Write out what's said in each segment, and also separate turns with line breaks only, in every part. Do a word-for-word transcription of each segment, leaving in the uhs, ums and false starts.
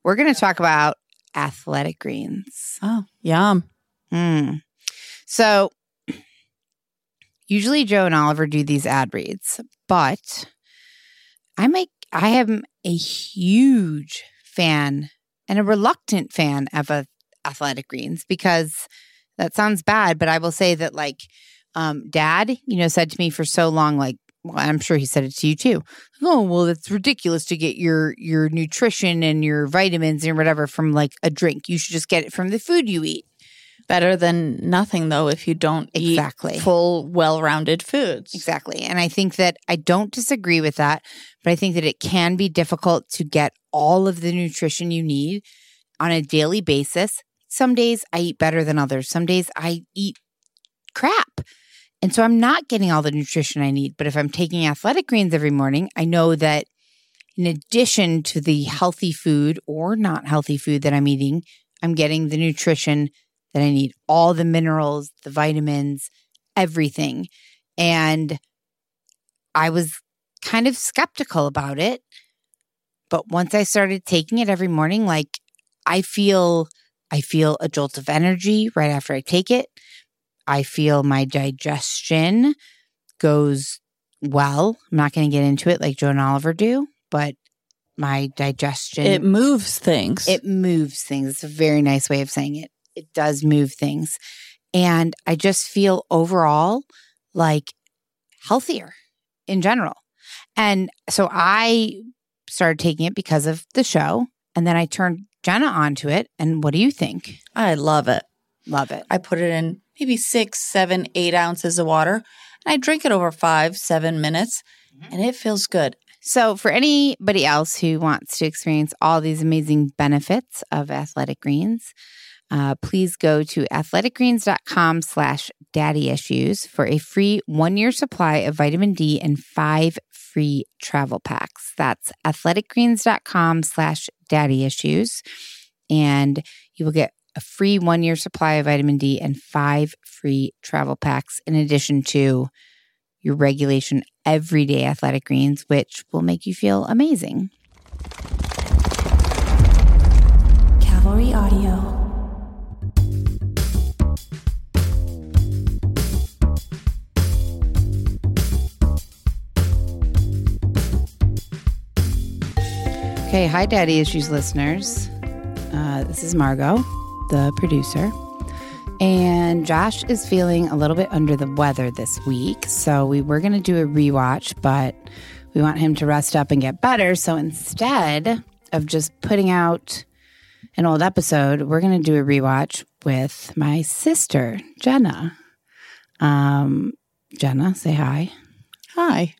we're going to talk about Athletic Greens.
Oh, yum.
Mm. So usually Joe and Oliver do these ad reads, but I make I am a huge fan and a reluctant fan of a Athletic Greens because that sounds bad, but I will say that like um, Dad, you know, said to me for so long, like, well, I'm sure he said it to you too. Oh, well, it's ridiculous to get your your nutrition and your vitamins and whatever from like a drink. You should just get it from the food you eat.
Better than nothing, though, if you don't
exactly.
eat full, well-rounded foods.
Exactly. And I think that I don't disagree with that, but I think that it can be difficult to get all of the nutrition you need on a daily basis. Some days I eat better than others. Some days I eat crap. And so I'm not getting all the nutrition I need. But if I'm taking Athletic Greens every morning, I know that in addition to the healthy food or not healthy food that I'm eating, I'm getting the nutrition that I need, all the minerals, the vitamins, everything. And I was kind of skeptical about it. But once I started taking it every morning, like I feel I feel a jolt of energy right after I take it. I feel my digestion goes well. I'm not going to get into it like Joe and Oliver do, but my digestion.
It moves things.
It moves things. It's a very nice way of saying it. It does move things. And I just feel overall like healthier in general. And so I started taking it because of the show. And then I turned Jenna onto it. And what do you think?
I love it.
Love it.
I put it in maybe six, seven, eight ounces of water. And I drink it over five, seven minutes. And it feels good.
So for anybody else who wants to experience all these amazing benefits of Athletic Greens, Uh, please go to athleticgreens.com slash daddy issues for a free one-year supply of vitamin D and five free travel packs. That's athleticgreens.com slash daddy issues. And you will get a free one-year supply of vitamin D and five free travel packs in addition to your regulation everyday Athletic Greens, which will make you feel amazing.
Cavalry Audio.
Okay, hi Daddy Issues listeners. Uh, this is Margot, the producer. And Josh is feeling a little bit under the weather this week. So we were going to do a rewatch, but we want him to rest up and get better. So instead of just putting out an old episode, we're going to do a rewatch with my sister, Jenna. Um, Jenna, say hi.
Hi.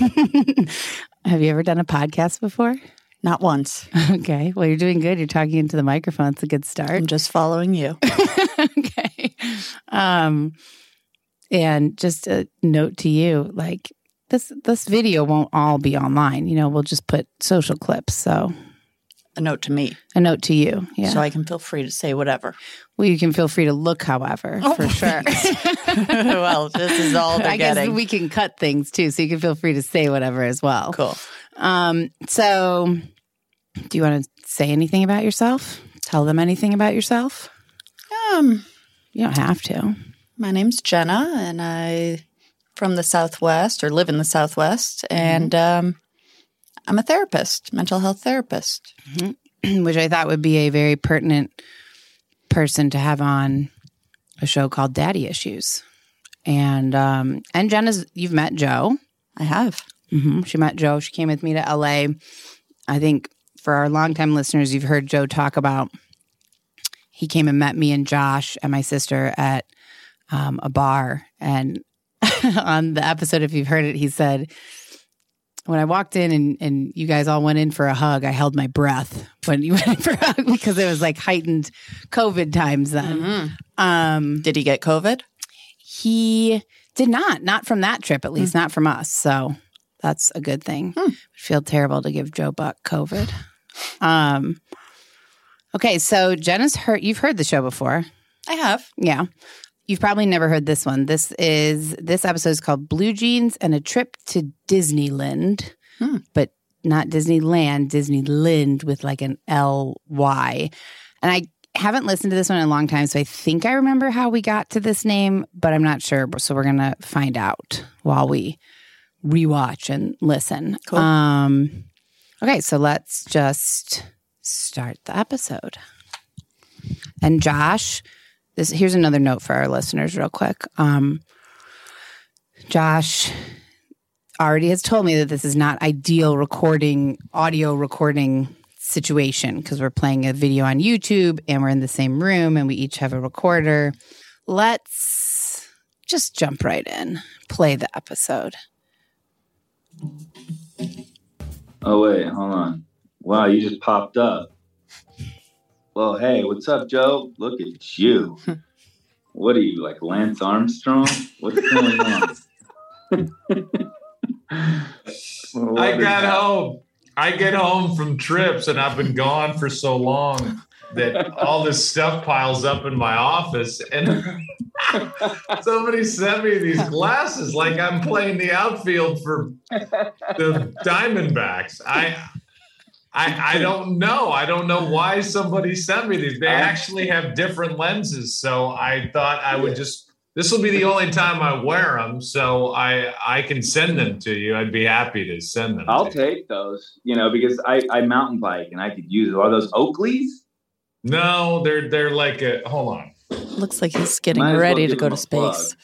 Have you ever done a podcast before?
Not once.
Okay. Well, you're doing good. You're talking into the microphone. It's a good start.
I'm just following you.
Okay. Um, and just a note to you, like this, this video won't all be online. You know, we'll just put social clips. So
A note to me.
a note to you. Yeah.
So I can feel free to say whatever.
Well, you can feel free to look, however,
Oh,
for sure.
Well, this is all they're
I guess
getting.
we can cut things too. So you can feel free to say whatever as well.
Cool.
Um, so do you want to say anything about yourself? Tell them anything about yourself?
Um,
You don't have to.
my name's Jenna, and I from the Southwest, or live in the Southwest, and um, I'm a therapist, mental health therapist.
Mm-hmm. Which I thought would be a very pertinent person to have on a show called Daddy Issues. And um, and Jenna's, you've met Joe.
I have.
Mm-hmm. She met Joe. She came with me to L A. I think for our longtime listeners, you've heard Joe talk about he came and met me and Josh and my sister at um, a bar. And on the episode, if you've heard it, he said, when I walked in and, and you guys all went in for a hug, I held my breath when you went in for a hug because it was like heightened COVID times then.
Mm-hmm.
Um,
Did he get COVID?
he did not, not from that trip, at least, mm. not from us. So that's a good thing. Mm. Would feel terrible to give Joe Buck COVID. Um, okay, so Jenna's heard, you've heard the show before.
I have.
Yeah. You've probably never heard this one. This is, this episode is called Blue Jeans and a Trip to Disneyland. Hmm. But not Disneyland, Disneyland with like an L Y. And I haven't listened to this one in a long time, so I think I remember how we got to this name, but I'm not sure. So we're going to find out while we rewatch and listen.
Cool.
Um, okay, so let's just start the episode. And Josh, this here's another note for our listeners real quick. Um, Josh already has told me that this is not ideal recording, audio recording situation because we're playing a video on YouTube and we're in the same room and we each have a recorder. Let's just jump right in, play the episode.
Oh, wait, hold on. Wow, you just popped up. Well, hey, what's up, Joe? Look at you. What are you, like Lance Armstrong? What's going on? Well,
I got home. I get home from trips and I've been gone for so long that all this stuff piles up in my office. And somebody sent me these glasses like I'm playing the outfield for the Diamondbacks. I, I, I don't know. I don't know why somebody sent me these. They actually have different lenses. So I thought I would just, this will be the only time I wear them. So I, I can send them to you. I'd be happy to send them.
I'll
to
take
you.
those, you know, because I, I mountain bike and I could use it. Are those Oakleys?
No, they're, they're like a, hold on.
Looks like he's getting
Might as well
ready to
give
go
him
to
a
space.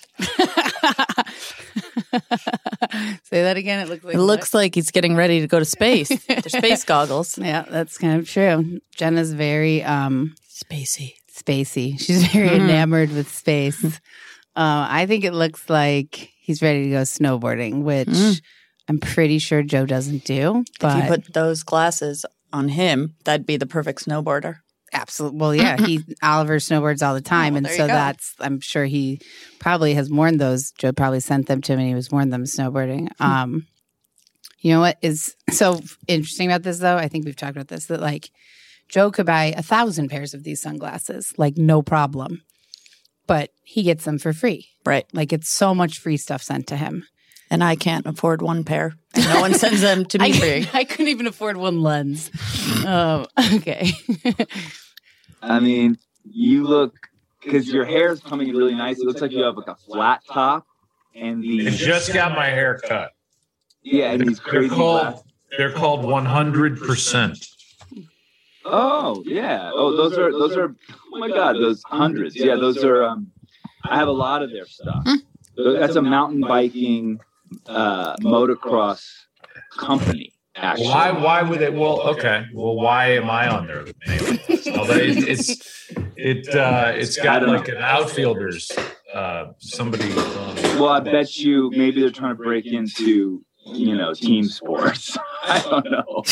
Say that again. It looks like
It looks like he's getting ready to go to space. They're space goggles.
Yeah, that's kind of true. Jenna's very um,
Spacey.
spacey. She's very
Mm-hmm.
enamored with space. uh, I think it looks like he's ready to go snowboarding, which
Mm.
I'm pretty sure Joe doesn't do. But
If you put those glasses on him, that'd be the perfect snowboarder.
absolutely, well, yeah, he Oliver snowboards all the time,
Oh,
and
there
so
you go.
that's I'm sure he probably has worn those. Joe probably sent them to him, and he was worn them snowboarding. Um, you know what is so interesting about this, though? I think we've talked about this that like Joe could buy a thousand pairs of these sunglasses, like no problem, but he gets them for free.
Right.
Like it's so much free stuff sent to him.
And I can't afford one pair. And no one sends them to me
I,
free.
I couldn't even afford one lens. Oh, okay.
I mean, you look, because your hair is coming in really nice. It looks like you have like a flat top and the,
I just got my hair cut.
yeah, and these
They're
crazy
called,
glasses.
they're called one hundred percent.
Oh, yeah. Oh, those are, those are, oh my God, those hundreds. Yeah, those are, um, I have a lot of their stuff. That's a mountain biking, uh, motocross company, actually.
Why? Why would it? Well, okay. Well, why am I on there? Although it, it's it uh, it's got like an outfielders. Uh, somebody.
Well, I bet you maybe they're trying to break into, you know, team sports. I don't know.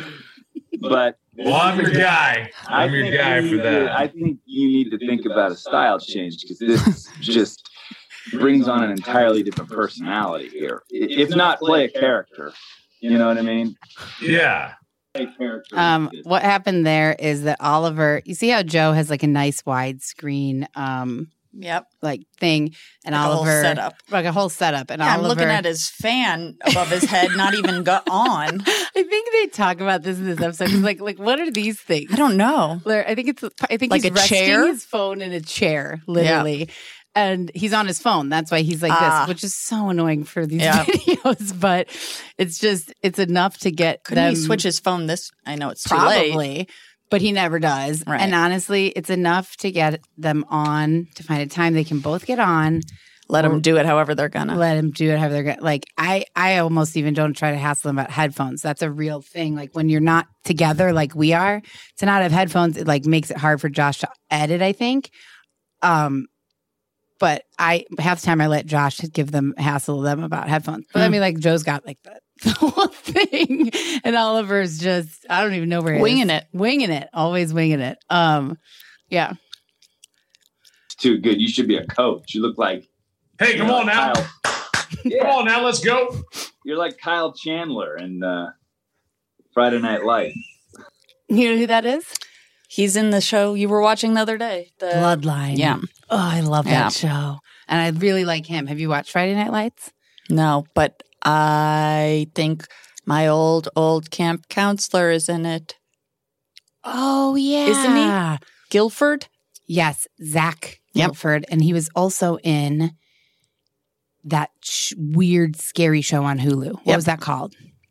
But
Well, I'm your guy.
I
I'm your
think
guy
you
for
need to-
that.
I think you need to think about a style change because this just brings on an entirely different personality here. I- If not, play a character. You know what I mean?
Yeah.
Play a character.
Um, what happened there is that Oliver, you see how Joe has like a nice widescreen um
Yep.
like thing, and
Like a whole
Oliver
setup.
like a whole setup, and
Yeah, I'm
Oliver.
looking at his fan above his head, not even got on.
I think they talk about this in this episode. 'Cause like, like what are these things?
I don't know.
They're- I think it's. I think
Like
he's
a
resting
chair?
his phone in a chair, literally. And he's on his phone. That's why he's like
Ah.
this, which is so annoying for these
Yeah.
videos. But it's just, it's enough to get
Couldn't
them
he switch his phone this? I know it's too late.
probably, but he never does.
Right.
And honestly, it's enough to get them on to find a time they can both get on.
Let them do it however they're gonna.
Let them do it however they're going. Like I, I almost even don't try to hassle them about headphones. That's a real thing. Like when you're not together, like we are, to not have headphones, it like makes it hard for Josh to edit. I think. Um, but I half the time I let Josh give them hassle them about headphones. But I mean, like Joe's got like the, the whole thing, and Oliver's just I don't even know where he
Winging
is.
it.
winging it, always winging it. Um, yeah.
It's too good. You should be a coach. You look like
Hey,
you
come
know,
on now.
Kyle.
Come
Yeah,
on now. Let's go.
you're like Kyle Chandler in uh, Friday Night Lights.
You know who that is?
He's in the show you were watching the other day. The
Bloodline.
Yeah.
Oh, I love that
Yeah.
show. And I really like him. Have you watched Friday Night Lights?
No, but I think My old, old camp counselor is in it.
Oh, yeah.
Isn't he? Guilford?
Yes, Zach
Yep.
Guilford. And he was also in that sh- weird, scary show on Hulu. What
Yep.
was that called?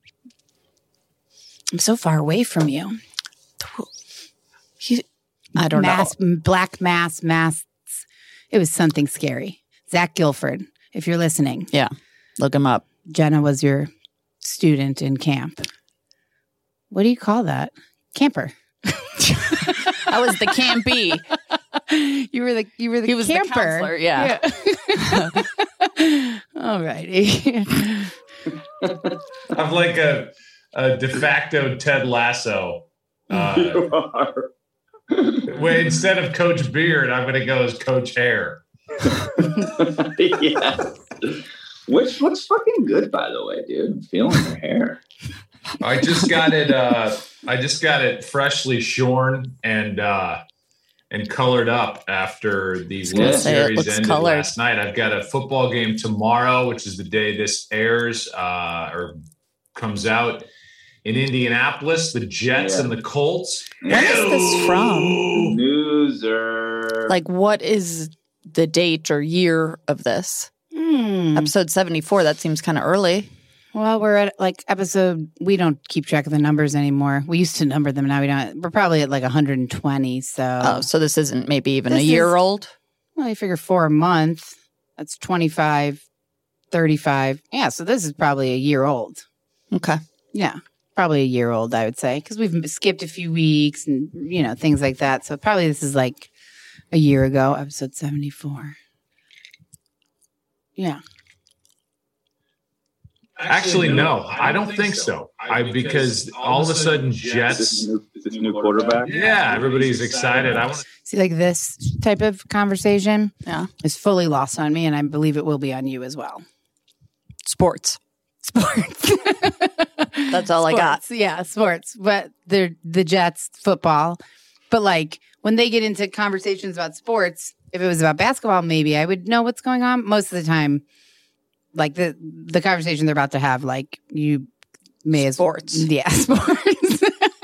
I'm so far away from you.
He, I don't
Mass,
know.
Black Mass, Masks. It was something scary. Zach Guilford, if you're listening.
Yeah. Look him up.
Jenna was your student in camp. What do you call that? Camper.
I was the campy.
You were the you were the
He was the
camper.
counselor, yeah.
Yeah. All righty.
I'm like a, a de facto Ted Lasso. Uh,
You are.
where instead of Coach Beard, I'm going to go as Coach Hair.
Yeah. Which looks fucking good, by the way, dude. I'm feeling your hair.
I just got it. Uh, I just got it freshly shorn and uh, and colored up after the
gonna
World
say, it
Series
looks
ended
colored.
last night. I've got a football game tomorrow, which is the day this airs uh, or comes out in Indianapolis. The Jets
Yeah.
and the Colts.
When is this from?
Loser.
Like, what is the date or year of this?
Hmm.
Episode seventy-four. That seems kind of early.
Well, we're at like episode. We don't keep track of the numbers anymore. We used to number them. Now we don't. We're probably at like one hundred twenty. So,
Oh, so this isn't maybe even
This
a year
is-
old?
well, you figure four a month. That's twenty-five, thirty-five. Yeah. So this is probably a year old.
Okay.
Yeah. Probably a year old, I would say, because we've skipped a few weeks and, you know, things like that. So probably this is like a year ago, episode seventy-four. Yeah.
Actually, no, I don't think so. I because all of a sudden
Is this
Jets.
new, is this new quarterback?
Yeah, everybody's excited. I want.
See, like this type of conversation
Yeah.
is fully lost on me, and I believe it will be on you as well.
Sports.
Sports.
That's all I got.
Sports, yeah, sports. But they're the Jets football. But like when they get into conversations about sports, if it was about basketball, maybe I would know what's going on. Most of the time, like the the conversation they're about to have, like you may as
Sports.
yeah, sports.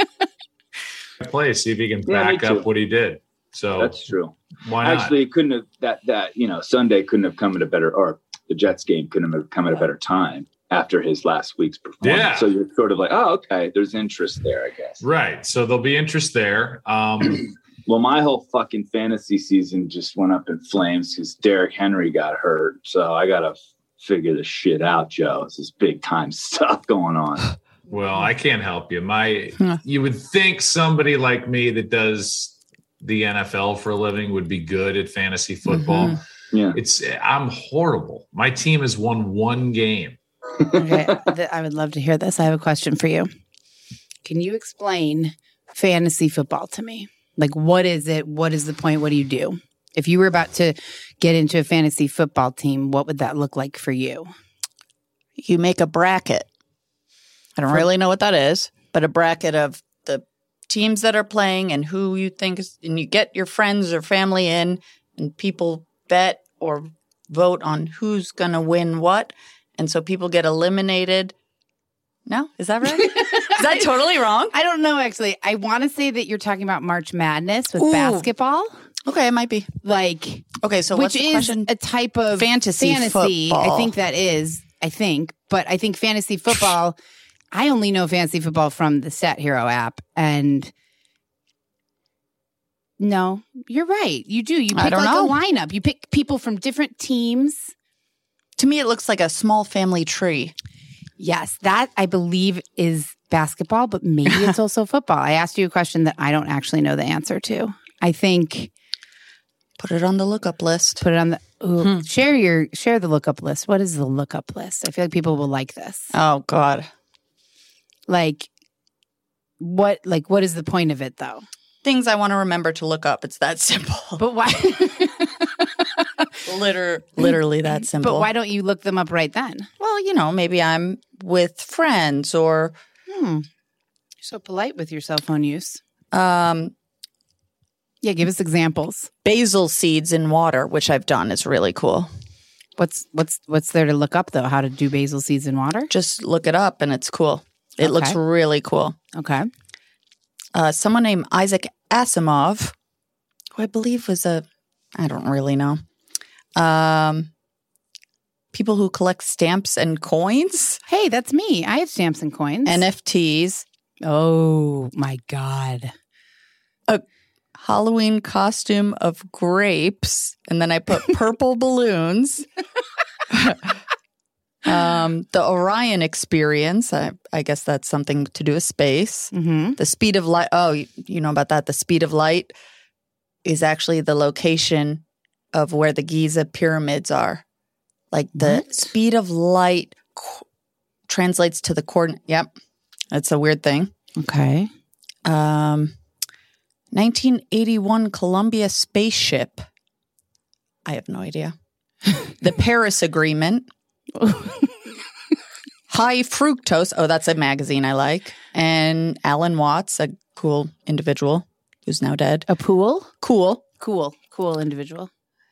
Play, see if he can
Yeah, me
back up
too.
what he did. So
That's true.
why not?
Actually, it couldn't have that that you know Sunday couldn't have come at a better or the Jets game couldn't have come at a better time after his last week's performance.
Yeah.
So you're sort of like, oh, okay, there's interest there, I guess.
Right. So there'll be interest there. Um,
Well, my whole fucking fantasy season just went up in flames because Derrick Henry got hurt. So I gotta figure this shit out, Joe. This is big time stuff going on.
well, I can't help you. My,
Huh.
you would think somebody like me that does the N F L for a living would be good at fantasy football.
Mhm.
Yeah.
It's I'm horrible. My team has won one game.
Okay, th- I would love to hear this. I have a question for you. Can you explain fantasy football to me? Like, what is it? What is the point? What do you do? If you were about to get into a fantasy football team, what would that look like for you?
You make a bracket. I don't
For-
really know what that is, but a bracket of the teams that are playing and who you think is, and you get your friends or family in, and people bet or vote on who's going to win what. And so people get eliminated. No? Is that right? Is that totally wrong?
I don't know, actually. I want to say that you're talking about March Madness with
Ooh.
basketball.
Okay, it might be.
Like,
Okay, so what's
which
the
is
question?
a type of
Fantasy
fantasy.
football.
I think that is. I think, but I think fantasy football. I only know fantasy football from the Stat Hero app, and no, you're right. You do. You
I
pick
don't
like
know.
a lineup. You pick people from different teams.
To me, it looks like a small family tree.
Yes, that I believe is basketball, but maybe it's also football. I asked you a question that I don't actually know the answer to. I think
Put it on the lookup list.
put it on the ooh,
Hmm.
share your share the lookup list. What is the lookup list? I feel like people will like this.
Oh, God.
Like what like what is the point of it though?
Things I want to remember to look up. It's that simple.
But why
Liter- literally that simple.
But why don't you look them up right then?
Well, you know, maybe I'm with friends or
Hmm. You're so polite with your cell phone use.
um,
Yeah, give us examples.
basil seeds in water, which I've done is really cool.
What's what's what's there to look up though? How to do basil seeds in water?
Just look it up and it's cool. It
Okay.
looks really cool.
Okay.
Uh, someone named Isaac Asimov, who I believe was a, I don't really know. Um, people who collect stamps and coins,
Hey, that's me. I have stamps and coins.
N F Ts,
oh my God.
Halloween costume of grapes, and then I put purple balloons. um, the Orion experience, I, I guess that's something to do with space.
Mm-hmm.
The speed of light, oh, you, you know about that. The speed of light is actually the location of where the Giza pyramids are. Like the
What?
speed of light co- translates to the coordinate. Yep. That's a weird thing.
Okay.
Um, nineteen eighty-one Columbia spaceship. I have no idea. The Paris Agreement. High fructose. Oh, that's a magazine I like. And Alan Watts, a cool individual who's now dead.
A pool?
Cool.
Cool. Cool individual.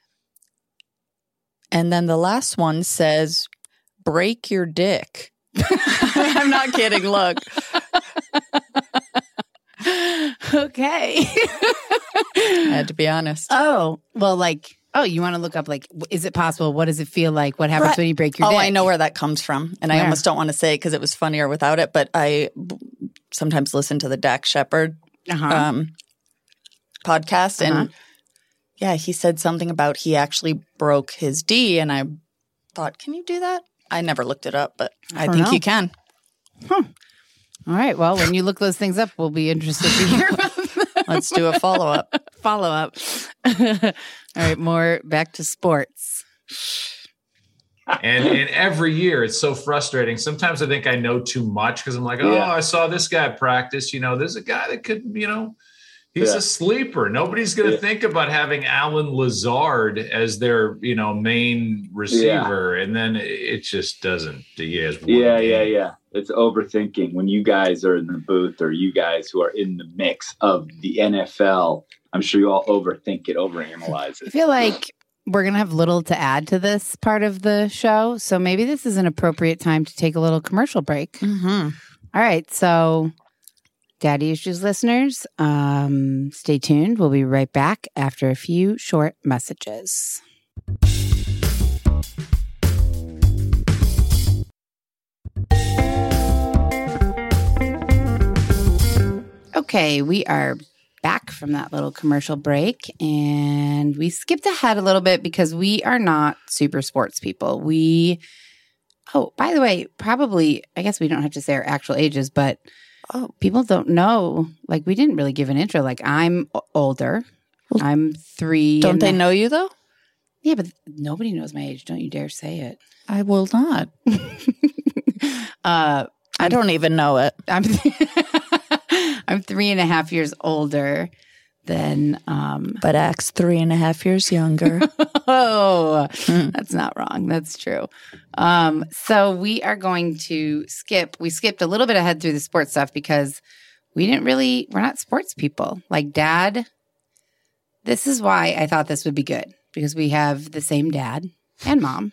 And then the last one says, break your dick. I'm not kidding. Look.
Okay.
I had to be honest.
Oh, well, like, oh, you want to look up, like, w- is it possible? What does it feel like? What happens
Right.
when you break your
Oh,
dick?
I know where that comes from. And I
Where?
almost don't want to say it because it was funnier without it, but I b- sometimes listen to the Dak Shepard
Uh-huh.
um, podcast.
Uh-huh.
And yeah, he said something about he actually broke his D. And I thought, can you do that? I never looked it up, but I,
don't
think
know.
you can.
All right. Well, when you look those things up, we'll be interested to hear about them.
Let's do a follow up.
Follow up. All right. More back to sports.
And and every year it's so frustrating. Sometimes I think I know too much because I'm like, oh,
Yeah.
I saw this guy practice. You know, there's a guy that could, you know, he's
Yeah.
a sleeper. Nobody's going to
Yeah.
think about having Alan Lazard as their, you know, main receiver. And then it just doesn't. He has one
Yeah, yeah,
game.
yeah. It's overthinking when you guys are in the booth or you guys who are in the mix of the N F L. I'm sure you all overthink it, overanalyze
I
it.
feel like we're going to have little to add to this part of the show. So maybe this is an appropriate time to take a little commercial break.
Mm-hmm.
All right. So, Daddy Issues listeners, um, stay tuned. We'll be right back after a few short messages. Okay, we are back from that little commercial break, and we skipped ahead a little bit because we are not super sports people. We, oh, by the way, probably, I guess we don't have to say our actual ages, but
Oh.
people don't know. Like, we didn't really give an intro. Like, I'm o- older.
Well,
I'm three.
Don't
and
they
a-
know you, though?
Yeah, but nobody knows my age. Don't you dare say it.
I will not.
uh,
I don't even know it.
I'm I'm three and a half years older than um
But Axe three and a half years younger.
oh
Mm.
that's not wrong. That's true. Um so we are going to skip we skipped a little bit ahead through the sports stuff because we didn't really we're not sports people. Like Dad, this is why I thought this would be good because we have the same dad and mom.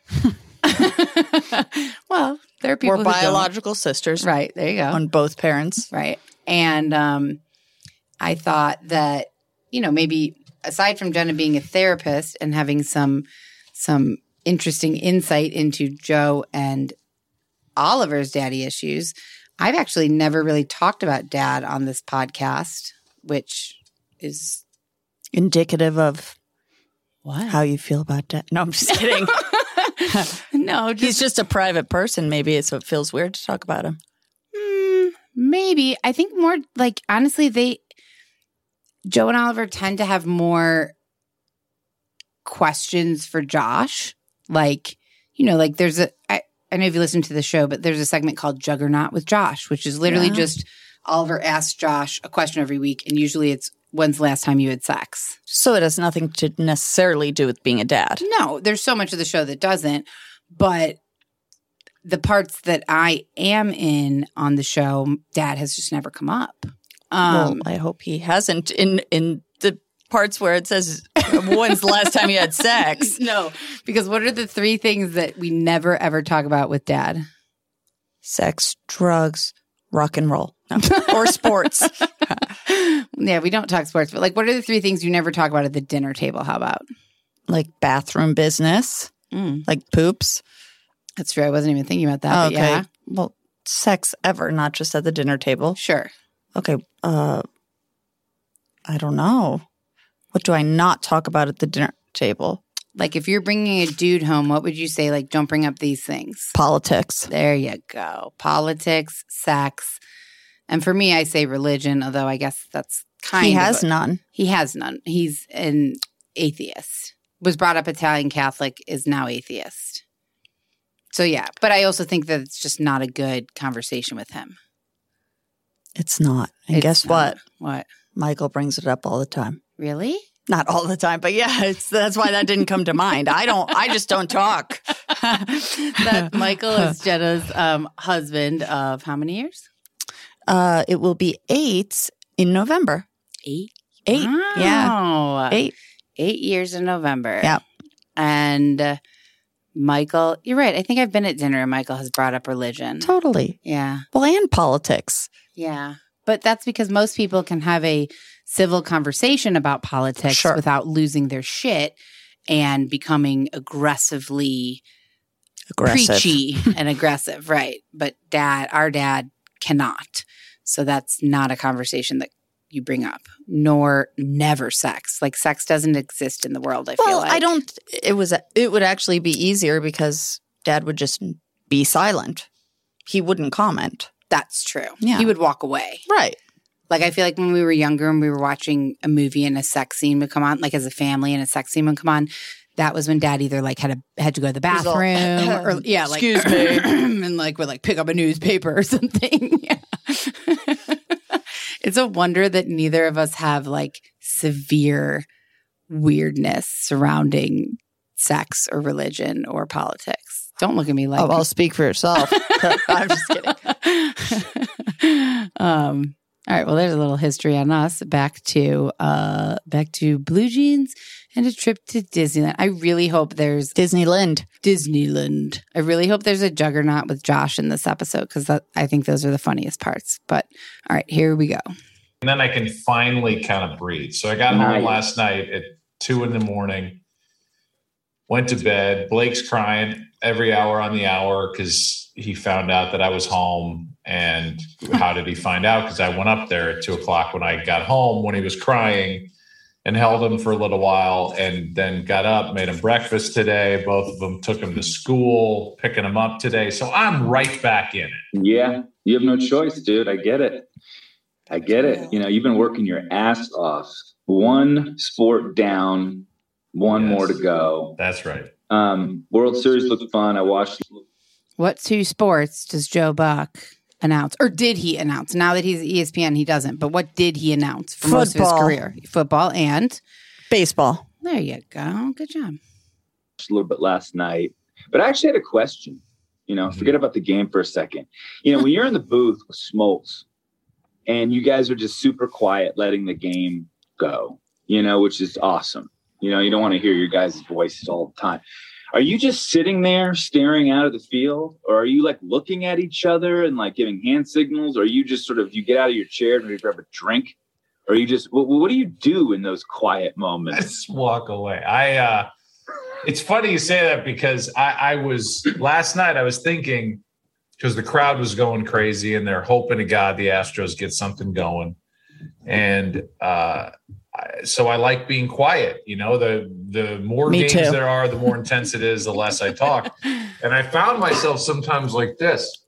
Well, there are people
We're
who don't.
biological sisters
Right, there you go.
on both parents.
Right. And um, I thought that, you know, maybe aside from Jenna being a therapist and having some some interesting insight into Joe and Oliver's daddy issues, I've actually never really talked about Dad on this podcast, which is
Indicative of
what?
how you feel about that. No, I'm just kidding.
no, just
He's just a private person, maybe, so it feels weird to talk about him.
Mm, maybe. I think more like honestly, they Joe and Oliver tend to have more questions for Josh. Like, you know, like there's a I, I know if you listen to the show, but there's a segment called Juggernaut with Josh, which is literally
Yeah.
just Oliver asks Josh a question every week, and usually it's when's the last time you had sex?
So it has nothing to necessarily do with being a dad.
No, there's so much of the show that doesn't, but the parts that I am in on the show, Dad has just never come up. Um,
well, I hope he hasn't in in the parts where it says, when's the last time you had sex?
no, because what are the three things that we never ever talk about with Dad?
Sex, drugs, rock and roll no. or sports.
Yeah, we don't talk sports, but like, what are the three things you never talk about at the dinner table? How about?
Like bathroom business,
Mm.
like poops.
That's true. I wasn't even thinking about that.
Okay.
But yeah,
Well, sex ever, not just at the dinner table.
sure.
Okay. Uh, I don't know. What do I not talk about at the dinner table?
Like if you're bringing a dude home, what would you say? Like, don't bring up these things.
Politics.
There you go. Politics, sex. And for me, I say religion, although I guess that's kind
He
of.
has
a-
none.
He has none. He's an atheist. Was brought up Italian Catholic, is now atheist. So yeah, but I also think that it's just not a good conversation with him.
It's not. And
It's
guess
not.
what?
What?
Michael brings it up all the time.
Really?
Not all the time, but yeah, it's that's why that didn't come to mind. I don't. I just don't talk.
That Michael is Jenna's um, husband of how many years?
Uh, it will be eight in November.
Eight.
Eight. Yeah.
Wow.
Eight.
Eight years in November.
Yeah.
And uh, Michael, you're right. I think I've been at dinner and Michael has brought up religion.
Totally.
Yeah.
Well, and politics.
Yeah. But that's because most people can have a civil conversation about politics
Sure.
without losing their shit and becoming aggressively
Aggressive.
preachy and aggressive. Right. But dad, our dad cannot. So that's not a conversation that you bring up, nor never sex. Like sex doesn't exist in the world, I feel
Well,
like.
I don't. It was. It would actually be easier because Dad would just be silent. He wouldn't comment.
That's true.
Yeah.
He would walk away.
Right.
Like I feel like when we were younger and we were watching a movie and a sex scene would come on, like as a family and a sex scene would come on, that was when Dad either like had a had to go to the
was all,
bathroom or yeah, like
"Excuse me,"
and like would like pick up a newspaper or something. Yeah. It's a wonder that neither of us have like severe weirdness surrounding sex or religion or politics. Don't look at me like
Oh, I'll speak for yourself. I'm just kidding.
um, all right. Well, there's a little history on us. Back to uh, back to blue jeans and a trip to Disneyland. I really hope there's
Disneyland.
Disneyland. I really hope there's a juggernaut with Josh in this episode because I think those are the funniest parts. But all right, here we go.
And then I can finally kind of breathe. So I got
Nice.
home last night at two in the morning, went to bed. Blake's crying every hour on the hour because he found out that I was home. And how did he find out? Because I went up there at two o'clock when I got home when he was crying and held him for a little while and then got up, made him breakfast today. Both of them took him to school, picking him up today. So I'm right back in it.
Yeah, you have no choice, dude. I get it. I get it. You know, you've been working your ass off. One sport down, one
Yes.
more to go.
That's right.
Um, World Series looked fun. I watched.
What two sports does Joe Buck announce? Or did he announce? Now that he's at E S P N, he doesn't. But what did he announce for most of his
Football.
career? Football and
Baseball.
there you go. Good job.
a little bit last night, but I actually had a question. You know, forget about the game for a second. You know, when you're in the booth with Smoltz and you guys are just super quiet, letting the game go, you know, which is awesome. You know, you don't want to hear your guys' voices all the time. Are you just sitting there staring out of the field, or are you like looking at each other and like giving hand signals? Or are you just sort of, you get out of your chair and maybe grab a drink? Or you just, what, what do you do in those quiet
I
moments?
just walk away. I, uh, it's funny you say that because I, I was last night, I was thinking because the crowd was going crazy and they're hoping to God the Astros get something going. And, uh, I, so I like being quiet, you know, the, the more
Me
games
too.
there are, the more intense it is, the less I talk. And I found myself sometimes like this,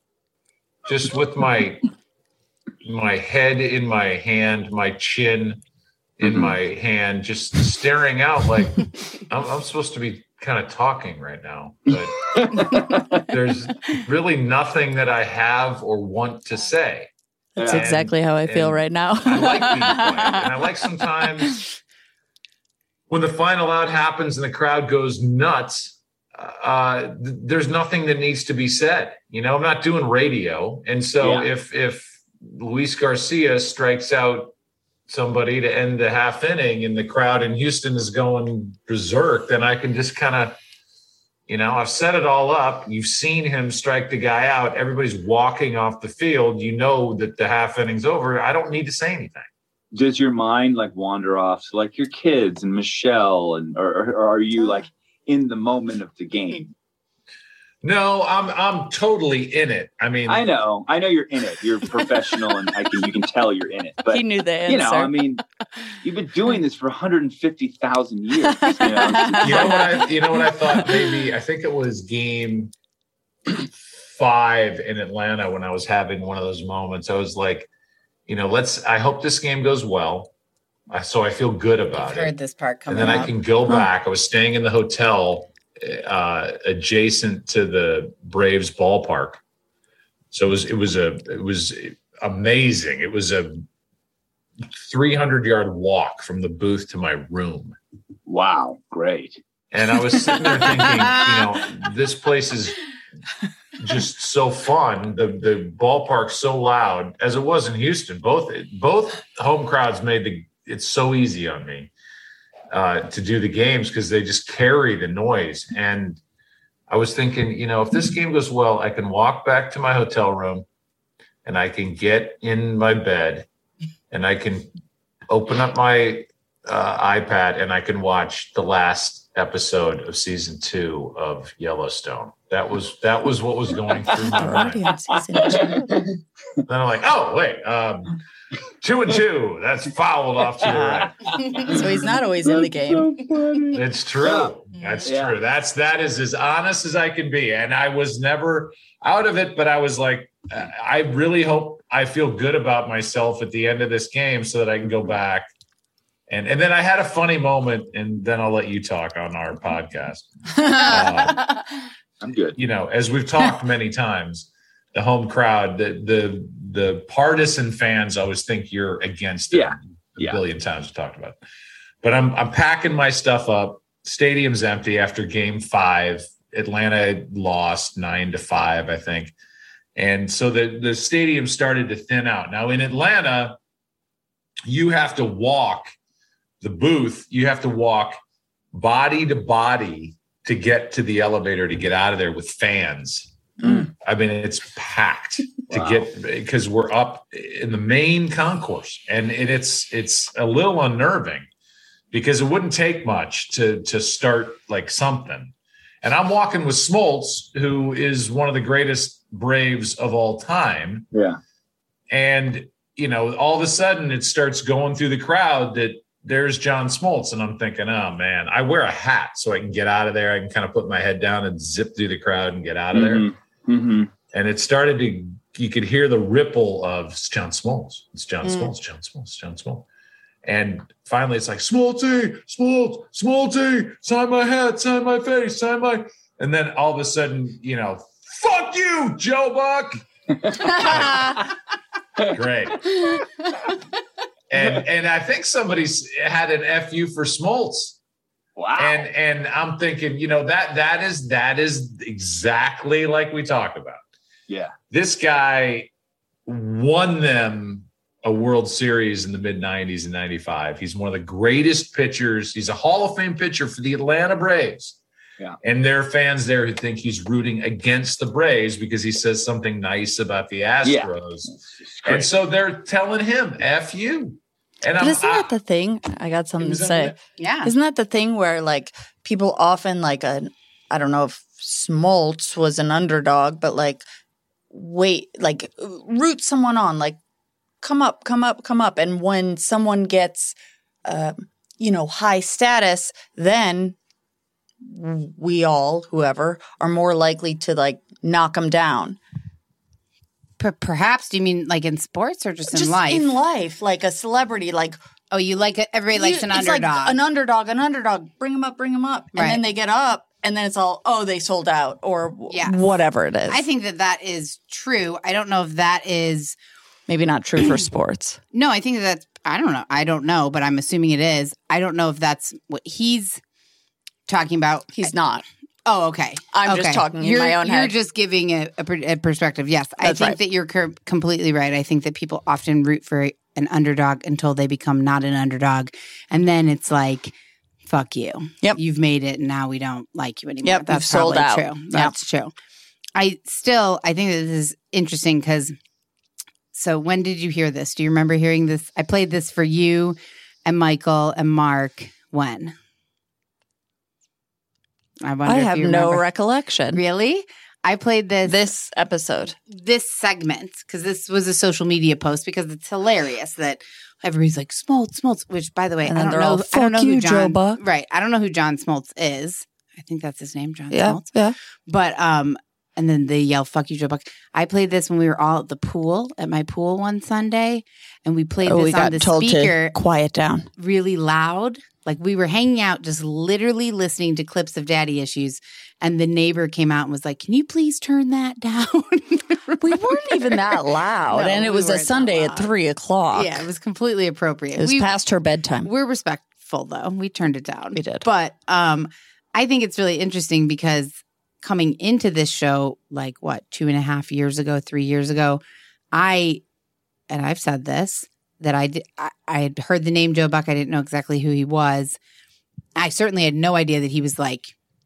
just with my, my head in my hand, my chin in
Mhm.
my hand, just staring out like I'm, I'm supposed to be kind of talking right now, but there's really nothing that I have or want to say.
That's
And-
exactly how I feel
and
right now.
I like being quiet. And I like sometimes when the final out happens and the crowd goes nuts, uh, th- there's nothing that needs to be said. You know, I'm not doing radio. And so
Yeah.
if, if Luis Garcia strikes out somebody to end the half inning and the crowd in Houston is going berserk, then I can just kind of, You know, I've set it all up. You've seen him strike the guy out. Everybody's walking off the field. You know that the half inning's over. I don't need to say anything.
Does your mind like wander off to like your kids and Michelle, and or, or are you like in the moment of the game?
No, I'm I'm totally in it. I mean,
I know, I know you're in it. You're professional, and I can you can tell you're in it. But
He knew the answer.
you know, I mean, you've been doing this for one hundred fifty thousand years. You know?
you know what I you know what I thought maybe I think it was game five in Atlanta when I was having one of those moments. I was like, you know, let's. I hope this game goes well, I, so I feel good about
I've
it.
heard this part coming
And then
up.
I can go back. I was staying in the hotel uh, adjacent to the Braves ballpark, so it was it was a it was amazing. It was a three hundred yard walk from the booth to my room.
Wow, great.
And I was sitting there thinking, you know, this place is just so fun. The the ballpark's so loud, as it was in Houston. Both both home crowds made the it's so easy on me uh, to do the games because they just carry the noise. And I was thinking, you know, if this game goes well, I can walk back to my hotel room and I can get in my bed and I can open up my uh, iPad and I can watch the last episode of season two of Yellowstone. That was that was what was going through my mind. Then I'm like, oh wait, um, two and two. That's fouled off to the right.
So he's not always in the game.
It's true. That's
Yeah.
true. That's that is as honest as I can be. And I was never out of it, but I was like, I really hope I feel good about myself at the end of this game so that I can go back. And and then I had a funny moment, and then I'll let you talk on our podcast. Uh,
I'm good.
you know, as we've talked many times, the home crowd, the the the partisan fans always think you're against them.
Yeah.
A
Yeah.
billion times we talked about it. But I'm I'm packing my stuff up. Stadium's empty after game five. Atlanta lost nine to five, I think. And so the, the stadium started to thin out. Now in Atlanta, you have to walk the booth, you have to walk body to body to get to the elevator to get out of there with fans.
Mm.
I mean, it's packed to
Wow.
get because we're up in the main concourse, and it, it's it's a little unnerving because it wouldn't take much to to start like something. And I'm walking with Smoltz, who is one of the greatest Braves of all time.
Yeah.
And, you know, all of a sudden it starts going through the crowd that there's John Smoltz. And I'm thinking, oh, man, I wear a hat so I can get out of there. I can kind of put my head down and zip through the crowd and get out of there.
Mm-hmm. Mm-hmm.
And it started to, you could hear the ripple of it's John Smoltz. It's John
Mm.
Smoltz, John Smoltz, John Smoltz. And finally it's like, Smolty, Smoltz, Smolty, sign my hat, sign my face, sign my. And then all of a sudden, you know, fuck you, Joe Buck. Great. And and I think somebody had an F U for Smoltz.
Wow.
And and I'm thinking, you know, that that is that is exactly like we talked about.
Yeah.
This guy won them a World Series in the mid nineties and ninety-five. He's one of the greatest pitchers. He's a Hall of Fame pitcher for the Atlanta Braves.
Yeah.
And there are fans there who think he's rooting against the Braves because he says something nice about the Astros.
Yeah.
And so they're telling him, F you. And
But
I'm
isn't that
I-
the thing? I got something to
Isn't
say.
that-
Yeah.
Isn't that the thing where like people often like a I don't know if Smoltz was an underdog, but like wait, like root someone on, like come up, come up, come up. And when someone gets uh, you know, high status, then we all, whoever, are more likely to like knock them down.
P- perhaps. Do you mean like in sports or just,
Just
in life?
in life, like a celebrity, like
Oh, you like it? Everybody likes
you-
an
it's
underdog.
Like an underdog, an underdog. Bring them up, bring them up, and
Right.
then they get up, and then it's all, oh, they sold out, or w-
Yes.
whatever it is.
I think that that is true. I don't know if that is.
maybe not true for sports.
No, I think that that's. I don't know. I don't know, but I'm assuming it is. I don't know if that's what he's talking about.
He's not.
Oh, okay.
I'm just
Okay.
talking in
you're,
my own
You're
head.
just giving a, a, per- a perspective. Yes, I
That's
think
right.
that you're cur- completely right. I think that people often root for an underdog until they become not an underdog, and then it's like fuck you.
Yep.
You've made it and now we don't like you anymore.
Yep,
That's
you've sold
probably
out.
true.
Yep.
That's true. I still, I think that this is interesting because, so when did you hear this? Do you remember hearing this? I played this for you and Michael and Mark. When? I wonder
I
if
have
you
no
remember.
recollection.
Really? I played this
This episode.
this segment because this was a social media post because it's hilarious that everybody's like Smoltz, Smoltz. Which, by the way,
And
I
then
don't
they're
know.
all,
I don't know
"Fuck
who
you, Joe
John.
Buck."
Right. I don't know who John Smoltz is. I think that's his name, John
Yeah,
Smoltz.
yeah.
But um, and then they yell "fuck you, Joe Buck." I played this when we were all at the pool at my pool one Sunday, and we played
Oh,
this
we
on
got
the
told
speaker
to quiet down.
really loud. Like we were hanging out, just literally listening to clips of Daddy Issues, and the neighbor came out and was like, "Can you please turn that down?"
We weren't even that loud,
No,
and it
we
was a
weren't that
Sunday
loud.
at three o'clock.
Yeah, it was completely appropriate.
It was
we,
past her bedtime.
We're respectful, though. We turned it down.
We did.
But um, I think it's really interesting because coming into this show, like what, two and a half years ago, three years ago, I, and I've said this, that I, did, I, I had heard the name Joe Buck. I didn't know exactly who he was. I certainly had no idea that he was like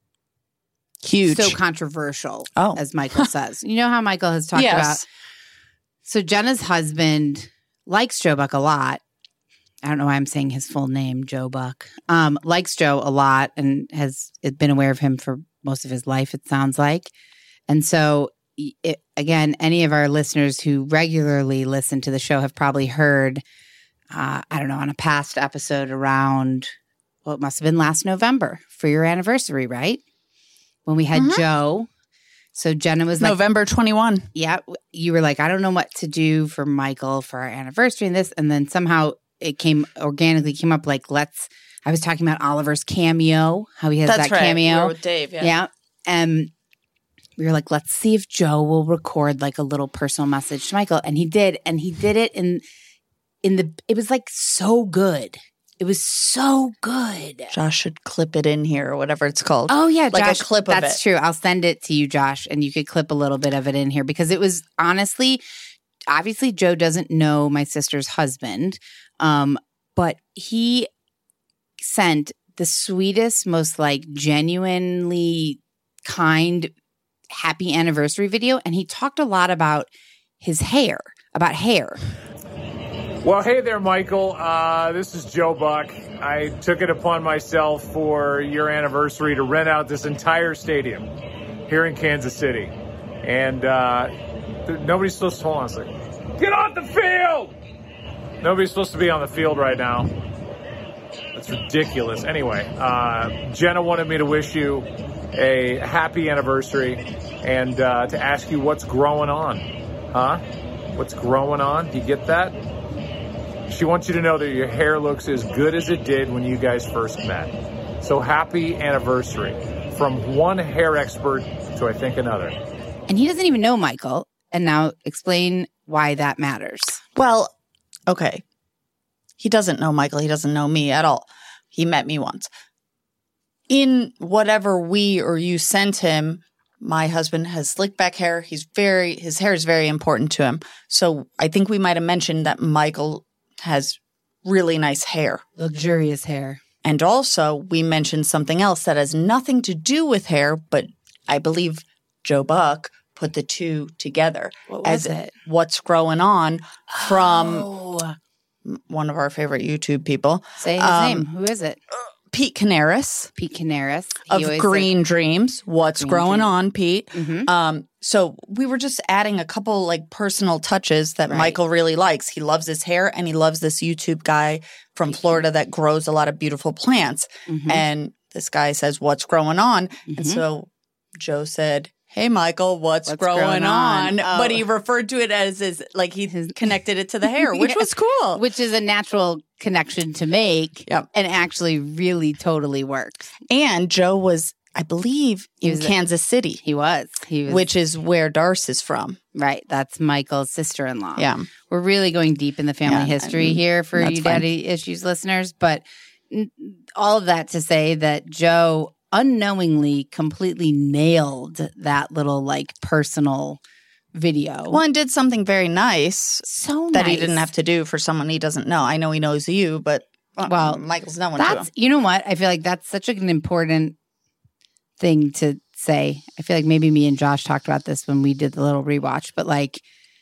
Huge.
so controversial,
Oh.
as Michael says. You know how Michael has talked
Yes.
about. So Jenna's husband likes Joe Buck a lot. I don't know why I'm saying his full name, Joe Buck. Um, likes Joe a lot and has been aware of him for most of his life, it sounds like. And so, it, again, any of our listeners who regularly listen to the show have probably heard, uh, I don't know, on a past episode around, well, it must have been last November for your anniversary, right? When we had
Mhm.
Joe. So Jenna was like,
November twenty-first.
yeah, you were like, I don't know what to do for Michael for our anniversary and this. And then somehow it came organically came up like, let's, I was talking about Oliver's cameo, how he has
That's
that
right.
cameo.
We were with Dave. Yeah.
Yeah. And we were like, let's see if Joe will record like a little personal message to Michael. And he did. And he did it in, in the, it was like so good. It was so good.
Josh should clip it in here or whatever it's called.
Oh yeah,
Like a
Josh,
clip of
that's
it.
true. I'll send it to you, Josh, and you could clip a little bit of it in here because it was honestly, obviously, Joe doesn't know my sister's husband, um, but he sent the sweetest, most like genuinely kind, happy anniversary video, and he talked a lot about his hair, about hair.
Well, hey there, Michael. Uh, this is Joe Buck. I took it upon myself for your anniversary to rent out this entire stadium here in Kansas City. And uh, th- nobody's supposed to, hold on a second. Get off the field! Nobody's supposed to be on the field right now. That's ridiculous. Anyway, uh, Jenna wanted me to wish you a happy anniversary and uh, to ask you what's growing on. Huh? What's growing on? Do you get that? She wants you to know that your hair looks as good as it did when you guys first met. So happy anniversary from one hair expert to, I think, another.
And he doesn't even know Michael. And now explain why that matters.
Well, okay. He doesn't know Michael. He doesn't know me at all. He met me once. In whatever we or you sent him, my husband has slick back hair. He's very, his hair is very important to him. So I think we might have mentioned that Michael has really nice hair.
Luxurious hair.
And also, we mentioned something else that has nothing to do with hair, but I believe Joe Buck put the two together.
What was
as
it?
What's Growing On from
Oh.
one of our favorite YouTube people,
Say his
Um,
name. Who is it?
Pete Canaris
Pete Canaris.
of Green Dreams. What's
Green
Growing
Dreams.
On, Pete?
Mm-hmm.
Um, so we were just adding a couple like personal touches that
Right.
Michael really likes. He loves his hair and he loves this YouTube guy from Florida that grows a lot of beautiful plants.
Mm-hmm.
And this guy says, what's growing on?
Mhm.
And so Joe said, hey, Michael, what's,
What's
growing,
growing
on?
on? Oh.
But he referred to it as his, like he
His-
connected it to the hair, which
Yeah.
was cool.
Which is a natural connection to make.
Yep.
And actually really totally works.
And Joe was, I believe,
He
in
was a-
Kansas City,
He was. He was.
which is where Darce is from.
right. That's Michael's sister-in-law.
Yeah.
We're really going deep in the family
Yeah,
history
and
here for
that's
you
fine.
Daddy Issues listeners. But n- all of that to say that Joe unknowingly completely nailed that little like personal video.
Well, and did something very nice
So
that he
nice.
didn't have to do for someone he doesn't know. I know he knows you, but
Well,
Michael's not one to
That's, you know what? I feel like that's such an important thing to say. I feel like maybe me and Josh talked about this when we did the little rewatch, but like,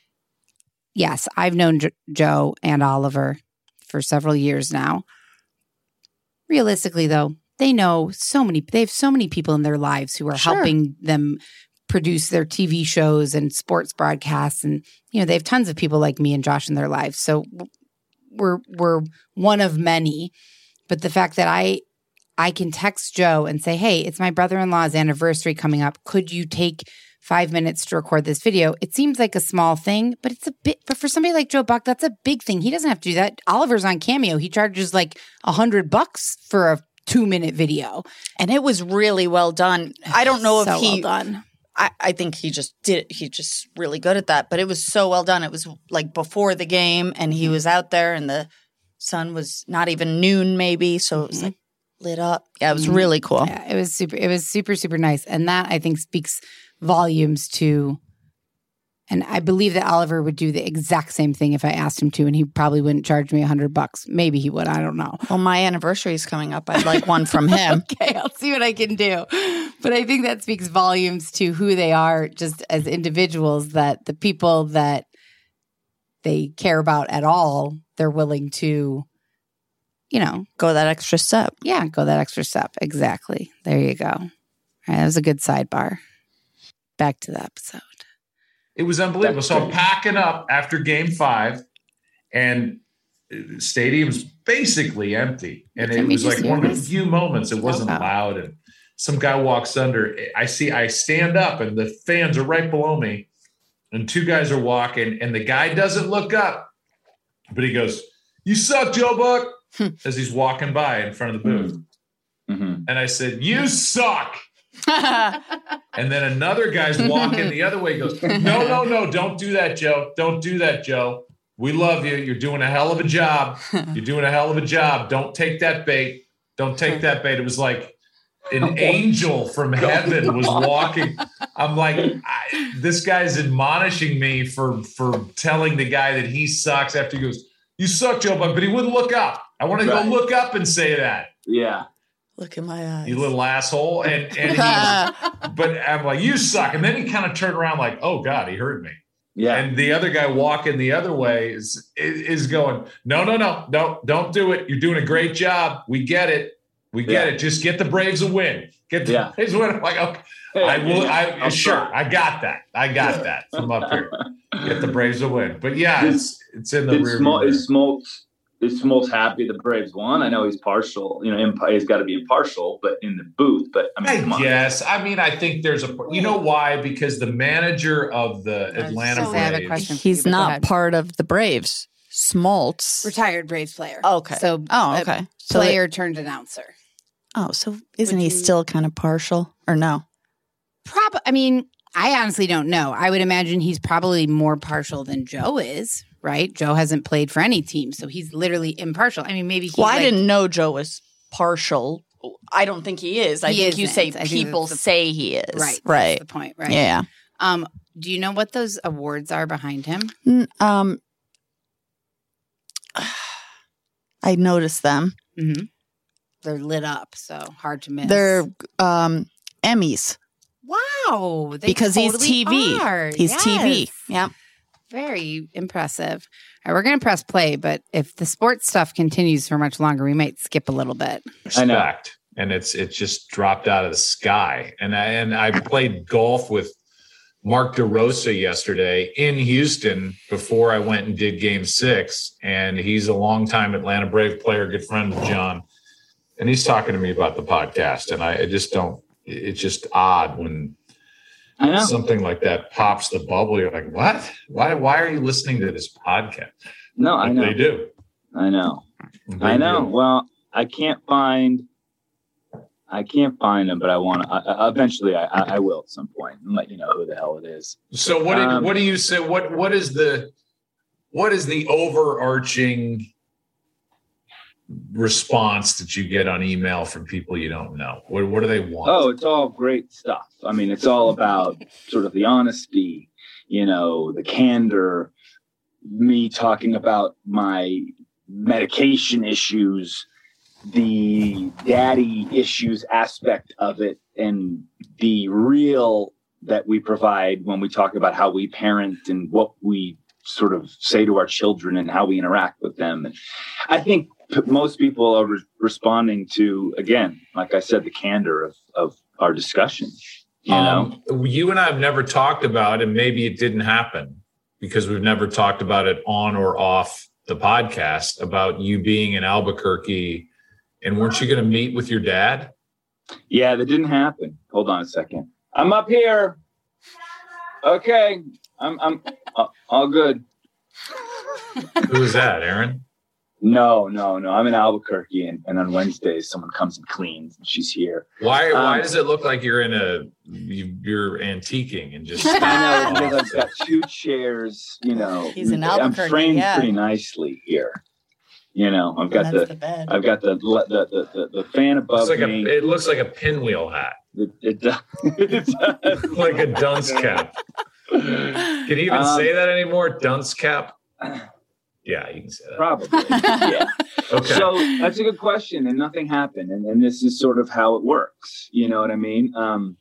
yes, I've known jo- Joe and Oliver for several years now. Realistically, though, they know so many, they have so many people in their lives who are
Sure.
helping them produce their T V shows and sports broadcasts. And, you know, they have tons of people like me and Josh in their lives. So we're, we're one of many. But the fact that I, I can text Joe and say, hey, it's my brother-in-law's anniversary coming up. Could you take five minutes to record this video? It seems like a small thing, but it's a bit, but for somebody like Joe Buck, that's a big thing. He doesn't have to do that. Oliver's on Cameo. He charges like a hundred bucks for a two minute video.
And it was really well done. I don't know
So
if he,
well done.
I, I think he just did it. He just really good at that, but it was so well done. It was like before the game and he was out there and the sun was not even noon maybe. So it was like lit up. Yeah, it was really cool.
Yeah, it was super, it was super, super nice. And that I think speaks volumes to, and I believe that Oliver would do the exact same thing if I asked him to, and he probably wouldn't charge me a hundred bucks. Maybe he would. I don't know.
Well, my anniversary is coming up. I'd like one from him.
Okay, I'll see what I can do. But I think that speaks volumes to who they are just as individuals, that the people that they care about at all, they're willing to, you know,
Go that extra step.
yeah, go that extra step. Exactly. There you go. All right, that was a good sidebar. Back to the episode.
It was unbelievable. So I'm packing up after game five, and the stadium's basically empty. And
Can
it
we
was
just
like
hear
one of the
this?
few moments it wasn't
Oh.
loud. And some guy walks under. I see, I stand up, and the fans are right below me. And two guys are walking, and the guy doesn't look up, but he goes, "You suck, Joe Buck," as he's walking by in front of the booth.
Mm-hmm.
And I said, "You suck." And then another guy's walking the other way, goes, no, no, no, don't do that, Joe. Don't do that, Joe. We love you. You're doing a hell of a job. You're doing a hell of a job. Don't take that bait. Don't take that bait. It was like an angel from heaven was walking. I'm like, I, this guy's admonishing me for, for telling the guy that he sucks after he goes, "You suck, Joe Buck," but he wouldn't look up. I want to
Right.
go look up and say that.
Yeah.
Look at my eyes.
You little asshole. And, and he, but I'm like, "You suck." And then he kind of turned around like, "Oh God, he heard me."
Yeah.
And the other guy walking the other way is, is going, no, no, no, no, don't do it. You're doing a great job. We get it. We get
Yeah.
it. Just get the Braves a win. Get the
Yeah.
Braves a win. I'm like, okay,
Hey,
I will. I
I'll
sure.
try.
I got that. I got that from up here. Get the Braves a win. But yeah, it's, it's in the
Is
rear.
Smol-
view
is Smoltz is Smoltz happy the Braves won? I know he's partial. You know, imp- he's got to be impartial, but in the booth. But I mean, come
I
on.
guess. I mean, I think there's a. You know why? Because the manager of the Atlanta
so I have a
Braves.
question.
He's
Go
not
ahead.
part of the Braves. Smoltz.
Retired Braves player.
Okay.
So
Oh,
a
okay. So
player turned announcer.
Oh, so isn't
Would
he
you-
still kind of partial or no?
Prob. I mean, I honestly don't know. I would imagine he's probably more partial than Joe is, right? Joe hasn't played for any team, so he's literally impartial. I mean, maybe he
Well, I
like-
didn't know Joe was partial. I don't think he is. I
He
think you
isn't.
say
I think
people
that's the-
say he is.
Right.
Right.
That's the point, right?
Yeah.
Um, do you know what those awards are behind him?
N- Um, I noticed them.
Mm-hmm. They're lit up, so hard to miss.
They're um, Emmys
wow, they
because
totally
he's T V.
are.
He's T V.
Yes.
Yeah.
Very impressive. All right, we're going to press play, but if the sports stuff continues for much longer, we might skip a little bit.
I know.
Respect. And it's it just dropped out of the sky. And I, and I played golf with Mark DeRosa yesterday in Houston before I went and did game six. And he's a longtime Atlanta Brave player, good friend of John. And he's talking to me about the podcast. And I, I just don't, it's just odd when
I know.
something like that pops the bubble. You're like, what? Why, why are you listening to this podcast?
No, I
But
know.
They do.
I know.
They
I know.
do.
Well, I can't find. I can't find them, but I want to. I, eventually, I, I I will at some point and let you know who the hell it is.
So what? Did,
Um,
what do you say? What What is the What is the overarching response that you get on email from people you don't know? What What do they want?
Oh, it's all great stuff. I mean, it's all about sort of the honesty, you know, the candor, me talking about my medication issues, the daddy issues aspect of it, and the real that we provide when we talk about how we parent and what we sort of say to our children and how we interact with them. And I think p- most people are re- responding to, again, like I said, the candor of, of our discussion. You know,
um, you and I have never talked about, and maybe it didn't happen because we've never talked about it on or off the podcast, about you being in Albuquerque. And weren't you going to meet with your dad?
Yeah, that didn't happen. Hold on a second. I'm up here. Okay. I'm I'm uh, all good.
Who is that, Aaron?
No, no, no. I'm in Albuquerque, and, and on Wednesdays, someone comes and cleans, and she's here.
Why? Why
Um,
does it look like you're in a you, you're antiquing and just?
I know, because I've got two chairs. You know,
He's in
I'm
Albuquerque,
framed
yeah.
pretty nicely here. You know, I've got
That's
the,
the bed.
I've got the the the, the, the fan above
It's like a,
me.
it looks like a pinwheel hat,
It, it does. It does.
like a dunce cap. Can you even
Um,
say that anymore? Dunce cap? Yeah, you can say that.
Probably. Yeah.
Okay.
So that's a good question, and nothing happened, and, and this is sort of how it works. You know what I mean? Um,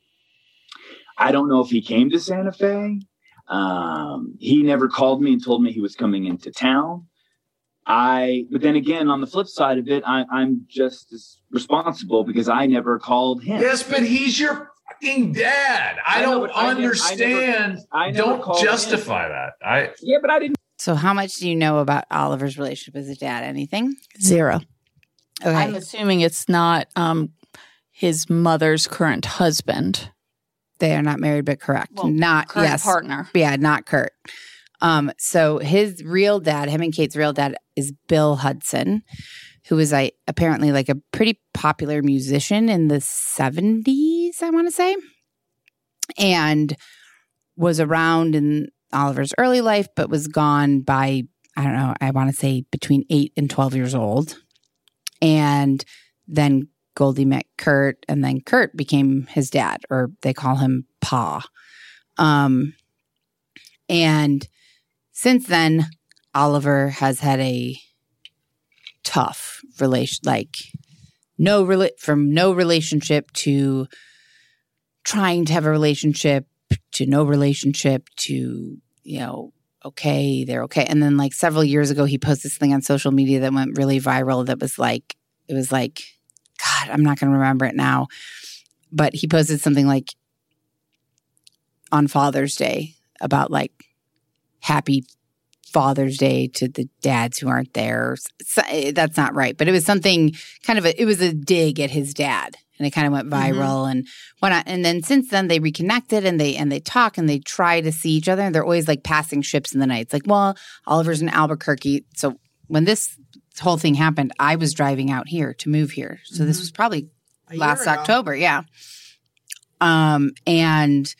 I don't know if he came to Santa Fe. Um, he never called me and told me he was coming into town. I, but then again, on the flip side of it, I, I'm just as responsible because I never called him.
Yes, but he's your fucking dad. I,
I know,
don't
but I never- I never-
understand.
I never
don't
called
justify that. I
Yeah, but I didn't.
So how much do you know about Oliver's relationship with his dad? Anything?
Zero.
Okay.
I'm assuming it's not um, his mother's current husband.
They are not married, but correct.
Well,
not
current
yes.
partner.
Yeah, not Kurt. Um, so his real dad, him and Kate's real dad, is Bill Hudson, who was I apparently like a pretty popular musician in the seventies, I want to say, and was around in Oliver's early life, but was gone by, I don't know, I want to say between eight and twelve years old. And then Goldie met Kurt, and then Kurt became his dad, or they call him Pa. Um, and since then, Oliver has had a tough relation, like no rela- from no relationship to trying to have a relationship to no relationship to, you know, okay, they're okay. And then like several years ago, he posted this thing on social media that went really viral that was like, it was like, God, I'm not going to remember it now. But he posted something like on Father's Day about like happy Father's Day to the dads who aren't there. So, that's not right. But it was something kind of a, it was a dig at his dad. And it kind of went viral mm-hmm. and whatnot. And then since then they reconnected and they and they talk and they try to see each other. And they're always like passing ships in the night. It's like, well, Oliver's in Albuquerque. So when this whole thing happened, I was driving out here to move here. So mm-hmm. this was probably
A
last October. Yeah. Um, and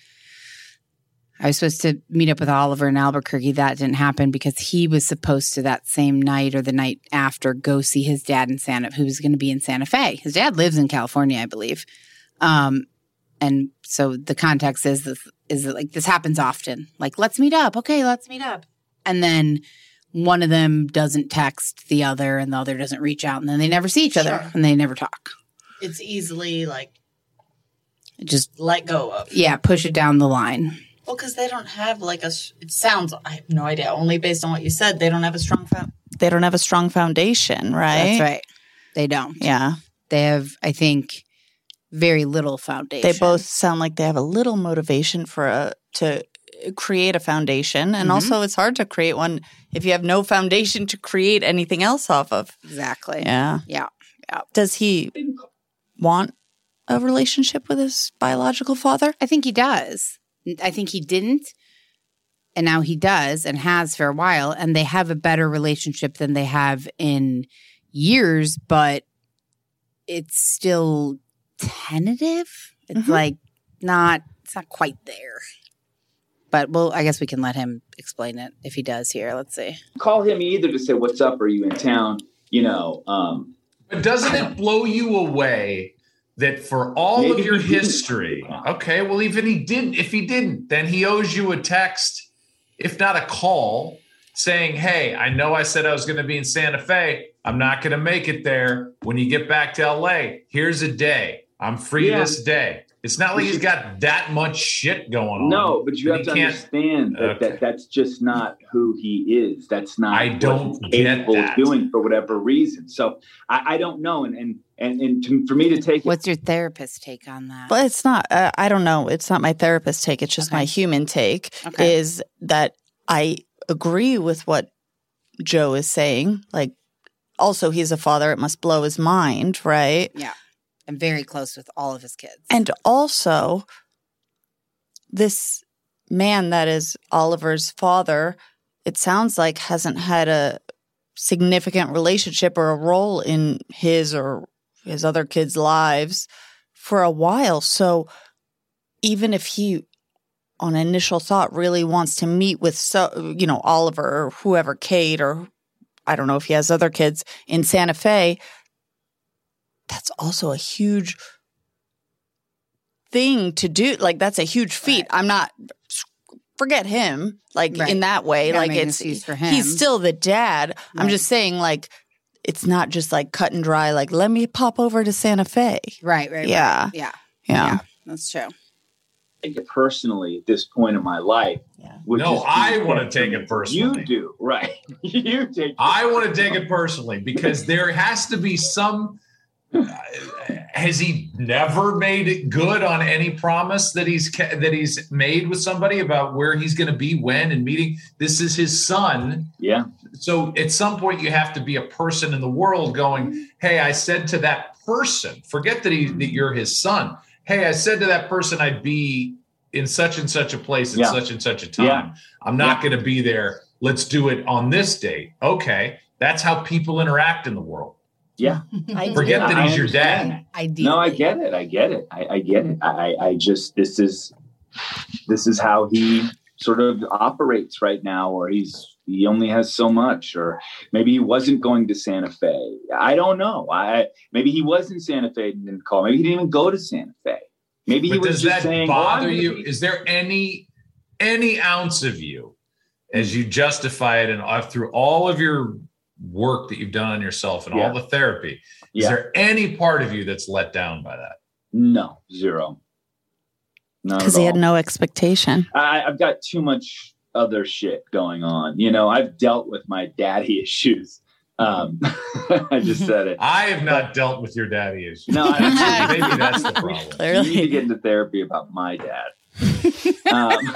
I was supposed to meet up with Oliver in Albuquerque. That didn't happen because he was supposed to that same night or the night after go see his dad in Santa, who was going to be in Santa Fe. His dad lives in California, I believe. Um, and so the context is this, is that like this happens often. Like, let's meet up. Okay, let's meet up. And then one of them doesn't text the other and the other doesn't reach out. And then they never see each other
Sure.
and they never talk.
It's easily like
Just,
let go of.
yeah, push it down the line.
Well, because they don't have like a. s- It sounds. I have no idea. Only based on what you said, they don't have a strong. Fo-
They don't have a strong foundation, right?
That's right. They don't.
Yeah.
They have, I think, very little foundation.
They both sound like they have a little motivation for a to create a foundation, and
Mhm.
also it's hard to create one if you have no foundation to create anything else off of.
Exactly.
Yeah.
Yeah.
Does he want a relationship with his biological father?
I think he does. I think he didn't. And now he does and has for a while. And they have a better relationship than they have in years, but it's still tentative. It's
Mhm.
like not, it's not quite there. But well, I guess we can let him explain it if he does here. Let's see.
Call him either to say, what's up? Are you in town? You know, um,
But doesn't it blow you away that for all
Maybe
of your
he didn't.
history, okay, well, even he didn't, if he didn't, then he owes you a text, if not a call. saying, hey, I know I said I was going to be in Santa Fe. I'm not going to make it there. When you get back to L A, here's a day. I'm free
Yeah.
this day. It's not like he's got that much shit going on.
No, but you
that
have to
he can't-
understand that,
Okay.
that that's just not who he is. That's not
I don't
what he's
get
capable
that.
of doing for whatever reason. So I, I don't know. And and and, and to, for me to take it,
What's your therapist's take on that?
But it's not, uh, I don't know. It's not my therapist's take. It's just
Okay.
my human take
Okay.
is that I agree with what Joe is saying. Like, also, he's a father. It must blow his mind, right?
Yeah. I'm very close with all of his kids.
And also, this man that is Oliver's father, it sounds like hasn't had a significant relationship or a role in his or his other kids' lives for a while. So even if he, on initial thought, really wants to meet with, so you know, Oliver or whoever, Kate, or I don't know if he has other kids in Santa Fe, that's also a huge thing to do. Like, that's a huge feat.
Right.
I'm not, forget him, like,
Right.
in that way.
You gotta
Like,
make an
it's,
excuse for him.
he's still the dad. I'm
Right.
just saying, like, it's not just like cut and dry, like, let me pop over to Santa Fe.
Right, right,
Yeah.
right. Yeah.
Yeah.
That's true.
take it personally at this point in my life.
Yeah.
would
No,
just be
I wanna
that
take it personally.
You do, right? you take.
I want to take it personally because there has to be some. Uh, has he never made it good on any promise that he's ca- that he's made with somebody about where he's going to be, when, and meeting? This is his son.
Yeah.
So at some point you have to be a person in the world going, hey, I said to that person, forget that he that you're his son. Hey, I said to that person I'd be in such and such a place at
Yeah.
such and such a time.
Yeah.
I'm not
Yeah.
going to be there. Let's do it on this date. Okay. That's how people interact in the world.
Yeah.
Forget that
I
he's your
understand.
dad.
Ideally.
No, I get it. I get it. I, I get it. I, I just this is this is how he sort of operates right now, or he's he only has so much, or maybe he wasn't going to Santa Fe. I don't know. I maybe he was in Santa Fe and didn't call. Maybe he didn't even go to Santa Fe. Maybe he
But
was
does
just
that
saying, "Oh, I'm
bother
gonna
you?
be-"
Is there any any ounce of you, as you justify it, and uh, through all of your work that you've done on yourself and
Yeah.
all the therapy, is
Yeah.
there any part of you that's let down by that?
No, zero. Not
Because
at
he had
all.
no expectation.
I, I've got too much other shit going on. You know, I've dealt with my daddy issues. Um, I just said it.
I have not dealt with your daddy issues.
No, I-
maybe that's the problem.
You need to
Clearly.
get into therapy about my dad. um,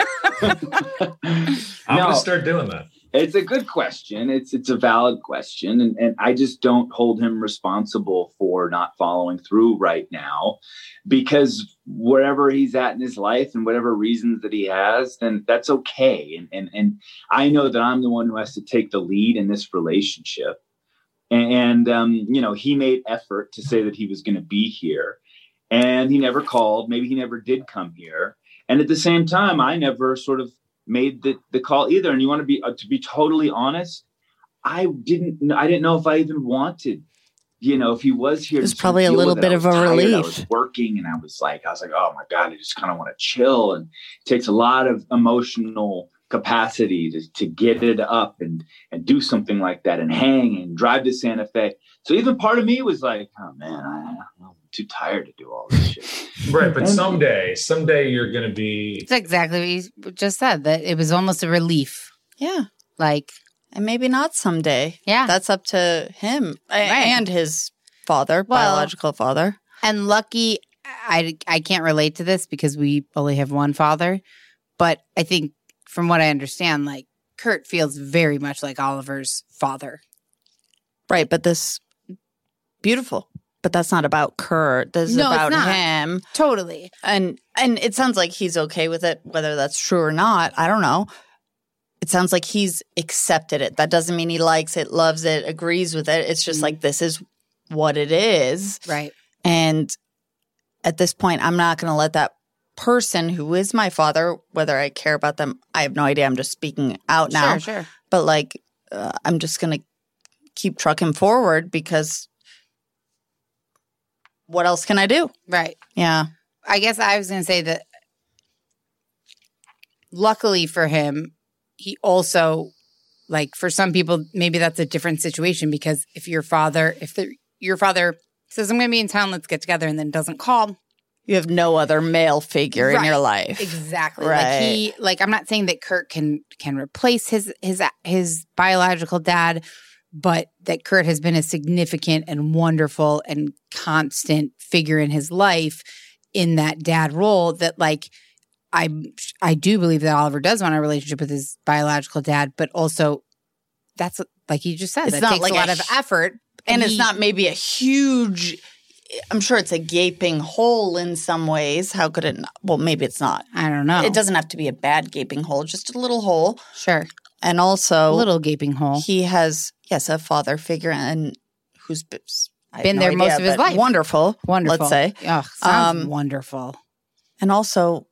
I'm
no,
going to start doing that.
it's a good question. It's it's a valid question, and and I just don't hold him responsible for not following through right now, because wherever he's at in his life and whatever reasons that he has, then that's okay. And and and I know that I'm the one who has to take the lead in this relationship. And um, you know, he made effort to say that he was going to be here, and he never called. Maybe he never did come here. And at the same time, I never sort of made the, the call either. And you want to be, uh, to be totally honest, I didn't, I didn't know if I even wanted, you know, if he was here.
It was
to sort
probably a
deal
little
with it.
bit
I
of
was
a
tired. I
relief.
was working, and I was like, I was like, oh my God, I just kind of want to chill. And it takes a lot of emotional capacity to, to get it up and, and do something like that and hang and drive to Santa Fe. So even part of me was like, oh man, I, I'm too tired to do all this shit.
Right, but someday, someday you're going to be.
It's exactly what you just said, that it was almost a relief.
Yeah.
Like,
And maybe not someday.
yeah.
That's up to him a-
Right.
and his father,
Well-
biological father.
And lucky, I, I can't relate to this because we only have one father. But I think from what I understand, like, Kurt feels very much like Oliver's father.
Right. But this, beautiful. But that's not about Kurt. This is
No, it's
about
not.
him.
Totally.
And and it sounds like he's okay with it, whether that's true or not. I don't know. It sounds like he's accepted it. That doesn't mean he likes it, loves it, agrees with it. It's just like, this is what it is.
Right.
And at this point, I'm not going to let that person who is my father, whether I care about them, I have no idea. I'm just speaking out now.
Sure, sure.
But like, uh, I'm just going to keep trucking forward because what else can I do?
Right.
Yeah.
I guess I was going to say that luckily for him, he also Like for some people, maybe that's a different situation because if your father, if the, your father says, I'm going to be in town, let's get together, and then doesn't call.
You have no other male figure
Right.
in your life.
Exactly.
Right.
Like he, like I'm not saying that Kurt can can replace his his his biological dad, but that Kurt has been a significant and wonderful and constant figure in his life in that dad role. That like I I do believe that Oliver does want a relationship with his biological dad, but also that's like you just said,
It's
that
not
takes
like
a lot
a
of
hu-
effort,
And it's
he-
not maybe a huge, I'm sure it's a gaping hole in some ways. How could it not? Well, maybe it's not.
I don't know.
It doesn't have to be a bad gaping hole, just a little hole.
Sure,
And also,
a little gaping hole.
he has, yes, a father figure and who's been, I have
Been
no
there most
idea,
of his
but
life.
Wonderful.
Wonderful.
Let's say.
Oh, sounds
Um,
wonderful.
And also,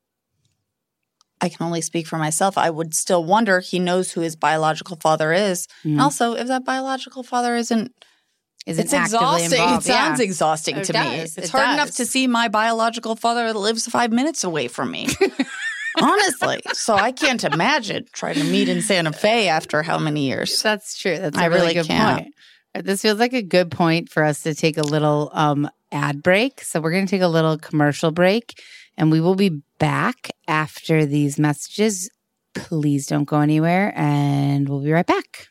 I can only speak for myself. I would still wonder, he knows who his biological father is. And
Mhm.
also, if that biological father isn't,
Isn't
it's
actively
exhausting.
involved.
It sounds
Yeah.
exhausting
It
to me.
does.
It's
It
hard
does.
enough to see my biological father that lives five minutes away from me. Honestly. So I can't imagine trying to meet in Santa Fe after how many years?
That's true. That's a
I
really,
really
good
can't.
point. This feels like a good point for us to take a little um, ad break. So we're going to take a little commercial break, and we will be back after these messages. Please don't go anywhere, and we'll be right back.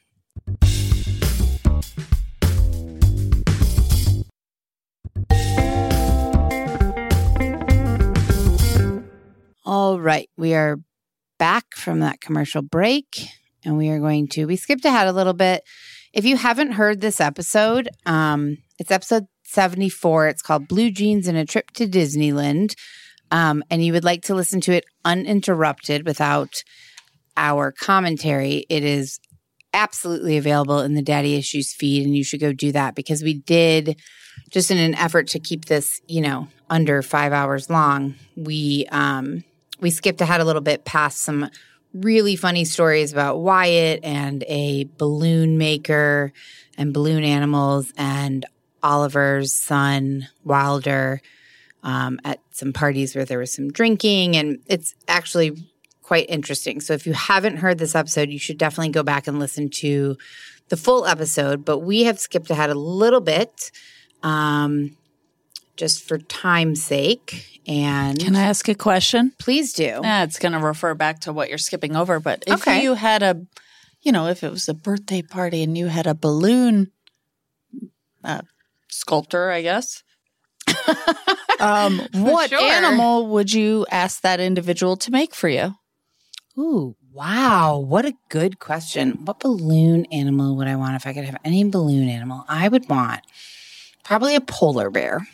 All right, we are back from that commercial break, and we are going to, we skipped ahead a little bit. If you haven't heard this episode, um, it's episode seventy-four. It's called Blue Jeans and a Trip to Disneyland. Um, and you would like to listen to it uninterrupted without our commentary, it is absolutely available in the Daddy Issues feed, and you should go do that because we did, just in an effort to keep this, you know, under five hours long, we um, we skipped ahead a little bit past some really funny stories about Wyatt and a balloon maker and balloon animals and Oliver's son, Wilder, um, at some parties where there was some drinking, and it's actually quite interesting. So if you haven't heard this episode, you should definitely go back and listen to the full episode. But we have skipped ahead a little bit um, just for time's sake. And
Can I ask a question?
please do.
Yeah, it's going to refer back to what you're skipping over. But if
Okay.
you had a, you know, if it was a birthday party and you had a balloon uh, sculptor, I guess, um, what
Sure.
animal would you ask that individual to make for you?
Ooh, wow. What a good question. What balloon animal would I want if I could have any balloon animal? I would want probably a polar bear.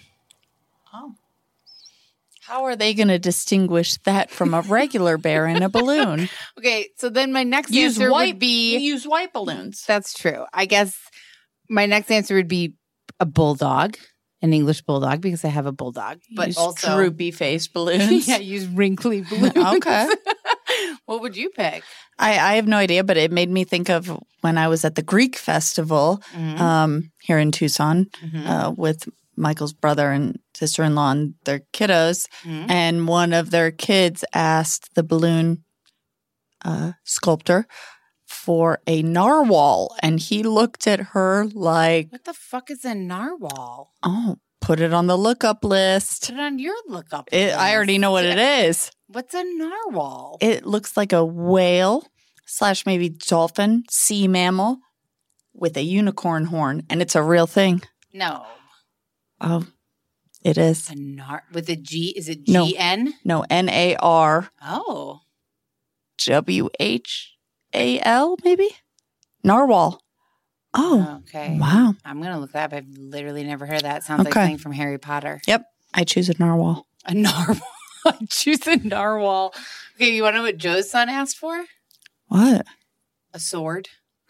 How are they going to distinguish that from a regular bear in a balloon?
Okay, so then my next
Use
answer
white
would be
use white balloons.
That's true. I guess my next answer would be a bulldog, an English bulldog, because I have a bulldog. But
use
also,
droopy face balloons.
yeah, use wrinkly balloons.
Okay.
What would you pick?
I, I have no idea, but it made me think of when I was at the Greek festival
Mm-hmm.
um, here in Tucson uh, with Michael's brother and sister-in-law and their kiddos.
Mhm.
And one of their kids asked the balloon uh, sculptor for a narwhal. And he looked at her like,
What the fuck is a narwhal?
oh, put it on the lookup list.
Put it on your lookup.
It, I already know what it is.
What's a narwhal?
It looks like a whale slash maybe dolphin, sea mammal with a unicorn horn. And it's a real thing.
no.
Oh, it is.
A nar with a G. Is it
No.
G N?
No, N A R
Oh.
W H A L, maybe? Narwhal. Oh,
Okay.
wow.
I'm going to look that up. I've literally never heard that. It sounds like
Okay.
something from Harry Potter.
Yep. I choose a narwhal.
A narwhal. I choose a narwhal. Okay, you want to know what Joe's son asked for?
What?
A sword.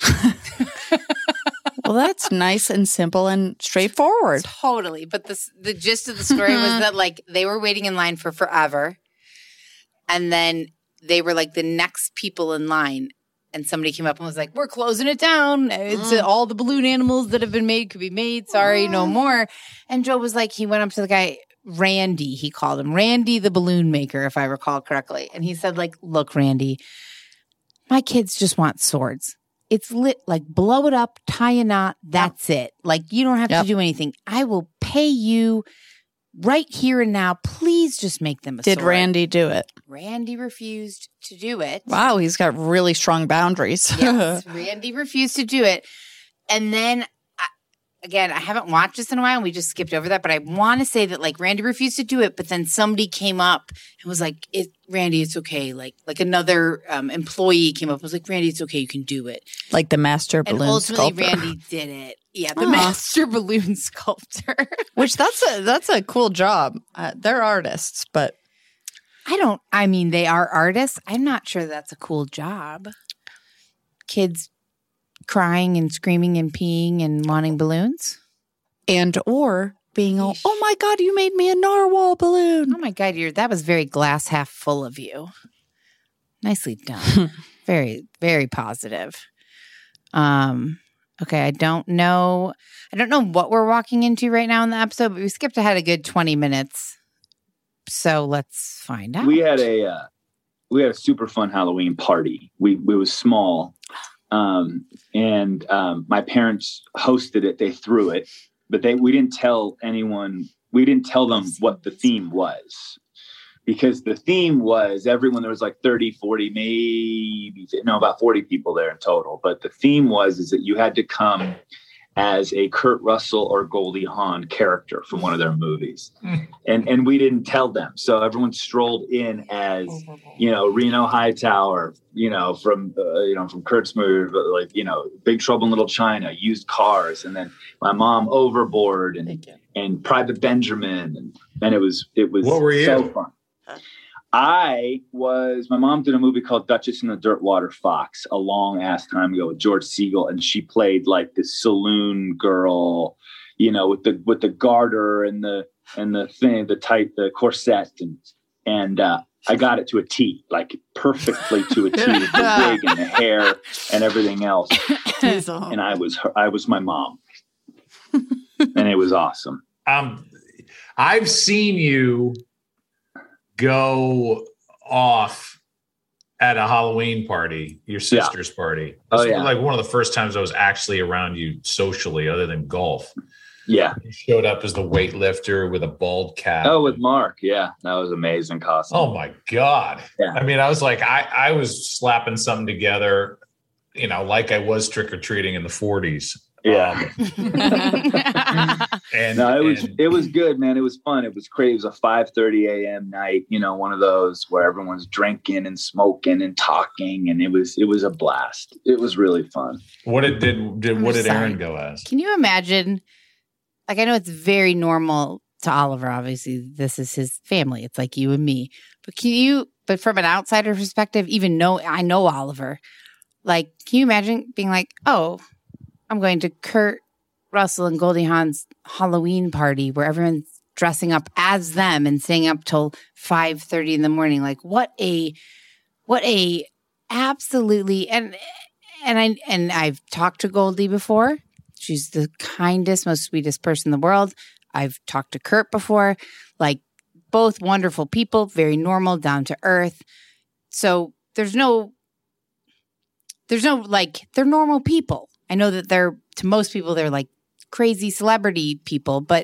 Well, that's nice and simple and straightforward.
Totally. But the, the gist of the story was that, like, they were waiting in line for forever. And then they were, like, the next people in line. And somebody came up and was like, we're closing it down. It's uh, all the balloon animals that have been made could be made. Sorry, no more. And Joe was like, he went up to the guy, Randy, he called him. Randy the balloon maker, if I recall correctly. And he said, like, look, Randy, my kids just want swords. It's lit, like blow it up, tie a knot, that's it. Like you don't have
Yep.
to do anything. I will pay you right here and now. Please just make them a
Did
sword.
Randy do it?
Randy refused to do it.
Wow, he's got really strong boundaries.
Yes, Randy refused to do it. And then, I, again, I haven't watched this in a while, and we just skipped over that, but I want to say that, like, Randy refused to do it, but then somebody came up and was like, it, Randy, it's okay. Like, like another um, employee came up and was like, Randy, it's okay. You can do it.
Like the master
And
balloon
ultimately,
sculptor.
Randy did it. Yeah, the
Aw.
master balloon sculptor.
Which that's a that's a cool job. Uh, they're artists, but
I don't, I mean, they are artists. I'm not sure that's a cool job. Kids crying and screaming and peeing and wanting balloons.
and or being all, oh my God, you made me a narwhal balloon.
Oh my God, you're that was very glass half full of you. Nicely done. very, very positive. Um, okay, I don't know. I don't know what we're walking into right now in the episode, but we skipped ahead a good twenty minutes. So let's find out.
We had a uh, we had a super fun Halloween party. We it was small, um, and um, my parents hosted it. They threw it, but they we didn't tell anyone. We didn't tell them what the theme was, because the theme was everyone. There was like thirty, forty, maybe no, about forty people there in total. But the theme was is that you had to come as a Kurt Russell or Goldie Hawn character from one of their movies. And and we didn't tell them. So everyone strolled in as, you know, Reno Hightower, you know, from, uh, you know, from Kurt's movie, but like, you know, Big Trouble in Little China, Used Cars. And then my mom, Overboard, and, and Private Benjamin. And, and it was, it was
What were you?
so fun. I was, my mom did a movie called Duchess and the Dirtwater Fox a long ass time ago with George Segal. And she played like this saloon girl, you know, with the, with the garter and the, and the thing, the tight, the corset. And, and, uh, I got it to a T, like perfectly to a T with the wig and the hair and everything else. And I was, her, I was my mom, and it was awesome.
Um, I've seen you go off at a Halloween party, your sister's yeah. party. This
oh, yeah.
was like one of the first times I was actually around you socially, other than golf.
Yeah.
You showed up as the weightlifter with a bald cap.
Oh, with Mark. Yeah. That was amazing costume.
Oh my God.
Yeah.
I mean, I was like, I, I was slapping something together, you know, like I was trick-or-treating in the forties.
Yeah.
Um, and
no, it was
and,
it was good, man. It was fun. It was crazy. It was a five thirty a.m. night, you know, one of those where everyone's drinking and smoking and talking, and it was it was a blast. It was really fun.
What did did, did what did
sorry.
Aaron go as?
Can you imagine? Like, I know it's very normal to Oliver. Obviously, this is his family. It's like you and me. But can you? But from an outsider perspective, even though I know Oliver, like, can you imagine being like, oh, I'm going to Kurt Russell and Goldie Hawn's Halloween party where everyone's dressing up as them and staying up till five thirty in the morning. Like, what a, what a absolutely, and, and I, and I've talked to Goldie before. She's the kindest, most sweetest person in the world. I've talked to Kurt before, like both wonderful people, very normal, down to earth. So there's no, there's no, like, they're normal people. I know that they're, to most people, they're like crazy celebrity people, but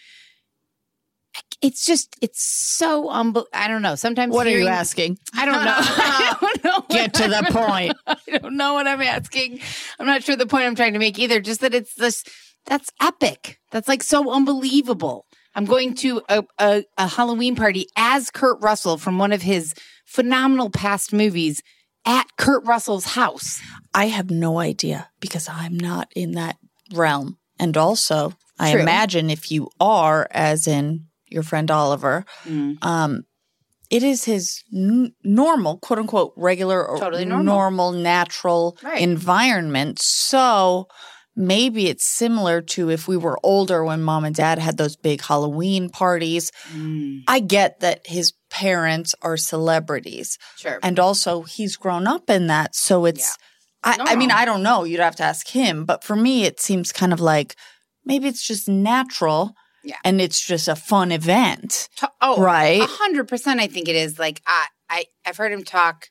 it's just, it's so, unbe- I don't know. Sometimes
What
hearing,
are you asking?
I don't know. I don't know.
Get to the point.
I don't know what I'm asking. I'm not sure the point I'm trying to make either. Just that it's this, that's epic. That's like so unbelievable. I'm going to a, a, a Halloween party as Kurt Russell from one of his phenomenal past movies at Kurt Russell's house.
I have no idea because I'm not in that realm. And also, I
True.
imagine if you are, as in your friend Oliver,
Mm.
um, it is his n- normal, quote unquote, regular or
Totally normal.
normal, natural
Right.
environment. So maybe it's similar to if we were older when mom and dad had those big Halloween parties.
Mm.
I get that his parents are celebrities.
Sure.
And also he's grown up in that. So it's, I, I mean,
No.
I don't know. You'd have to ask him. But for me, it seems kind of like maybe it's just natural.
Yeah.
And it's just a fun event.
To- oh,
Right.
A hundred percent. I think it is. Like I, I, I've heard him talk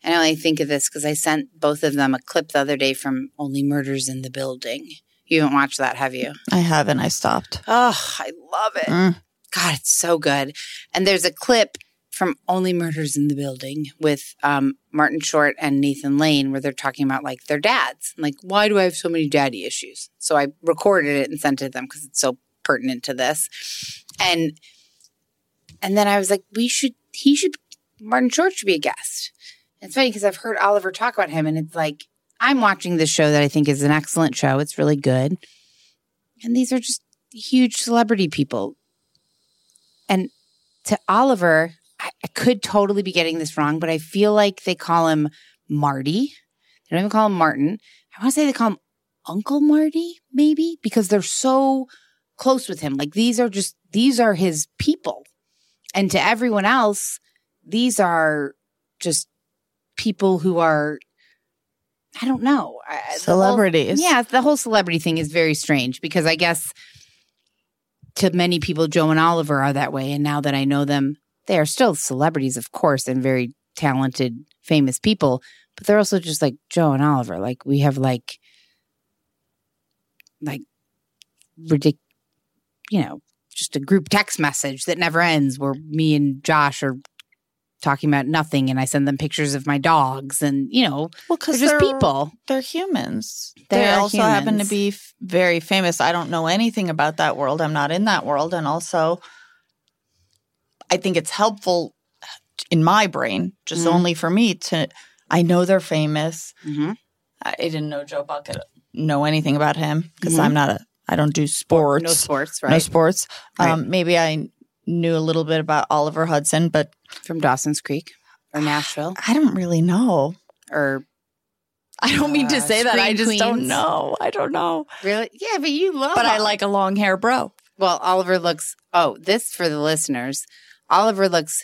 And I only think of this because I sent both of them a clip the other day from Only Murders in the Building. You haven't watched that, have you?
I haven't. I stopped.
Oh, I love it.
Mm.
God, it's so good. And there's a clip from Only Murders in the Building with um, Martin Short and Nathan Lane where they're talking about like their dads. Like, why do I have so many daddy issues? So I recorded it and sent it to them because it's so pertinent to this. And and then I was like, we should, he should, Martin Short should be a guest. It's funny because I've heard Oliver talk about him and it's like, I'm watching this show that I think is an excellent show. It's really good. And these are just huge celebrity people. And to Oliver, I, I could totally be getting this wrong, but I feel like they call him Marty. They don't even call him Martin. I want to say they call him Uncle Marty, maybe, because they're so close with him. Like these are just, these are his people. And to everyone else, these are just people who are, I don't know.
Celebrities.
The whole, yeah, the whole celebrity thing is very strange because I guess to many people, Joe and Oliver are that way. And now that I know them, they are still celebrities, of course, and very talented, famous people. But they're also just like Joe and Oliver. Like we have like, like, ridiculous, you know, just a group text message that never ends where me and Josh are talking about nothing and I send them pictures of my dogs and, you know,
well, because
they're just
they're,
people.
They're humans.
They,
they
are
also
humans.
happen to be f- very famous. I don't know anything about that world. I'm not in that world. And also, I think it's helpful in my brain, just
Mm-hmm.
only for me to, I know they're famous.
Mm-hmm.
I didn't know Joe Buck, know anything about him because
Mhm.
I'm not a, I don't do sports.
No sports, right?
No sports.
Right.
Um, maybe I knew a little bit about Oliver Hudson, but
From Dawson's Creek or Nashville
I don't really know.
or
I don't mean to
Uh,
say that. I
Scream
just don't
Queens.
know. I don't know.
really? Yeah, but you love
But I
Oliver.
like a long hair bro.
Well, Oliver looks, oh, this for the listeners. Oliver looks,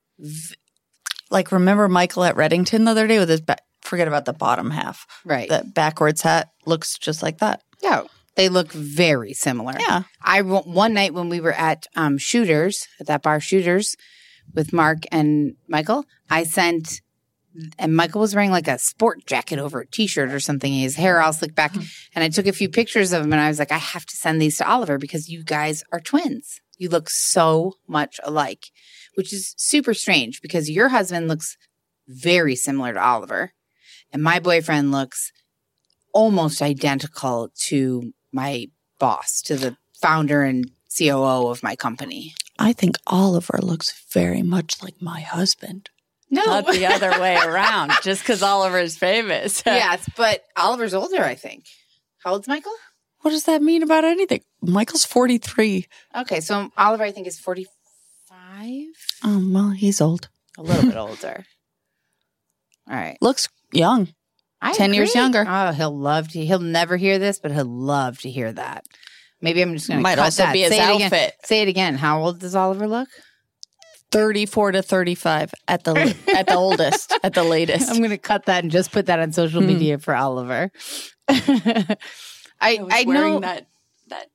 Like, remember Michael at Reddington the other day with his ba- forget about the bottom half.
right.
That backwards hat looks just like that.
Yeah. They look very similar.
Yeah.
I one night when we were at um, Shooters, at that bar Shooters with Mark and Michael, I sent, and Michael was wearing like a sport jacket over a t-shirt or something. And his hair all slicked back. And I took a few pictures of him and I was like, I have to send these to Oliver because you guys are twins. You look so much alike, which is super strange because your husband looks very similar to Oliver. And my boyfriend looks almost identical to my boss, to the founder and C O O of my company.
I think Oliver looks very much like my husband.
No.
Not the other way around, just because Oliver is famous.
Yes, but Oliver's older, I think. How old's Michael?
What does that mean about anything? Michael's forty-three.
Okay, so Oliver, I think, is forty-five.
Oh, well, he's old.
A little bit older. All right.
Looks young.
I
ten years
agree.
younger.
Oh, he'll love to. He'll never hear this, but he'll love to hear that. Maybe I'm just going to
Might
cut
also
that.
be his
Say it again.
outfit.
Say it again. How old does Oliver look?
thirty-four to thirty-five at the at the oldest, at the latest.
I'm going to cut that and just put that on social media for Oliver. I
I was
I
wearing
know
that that.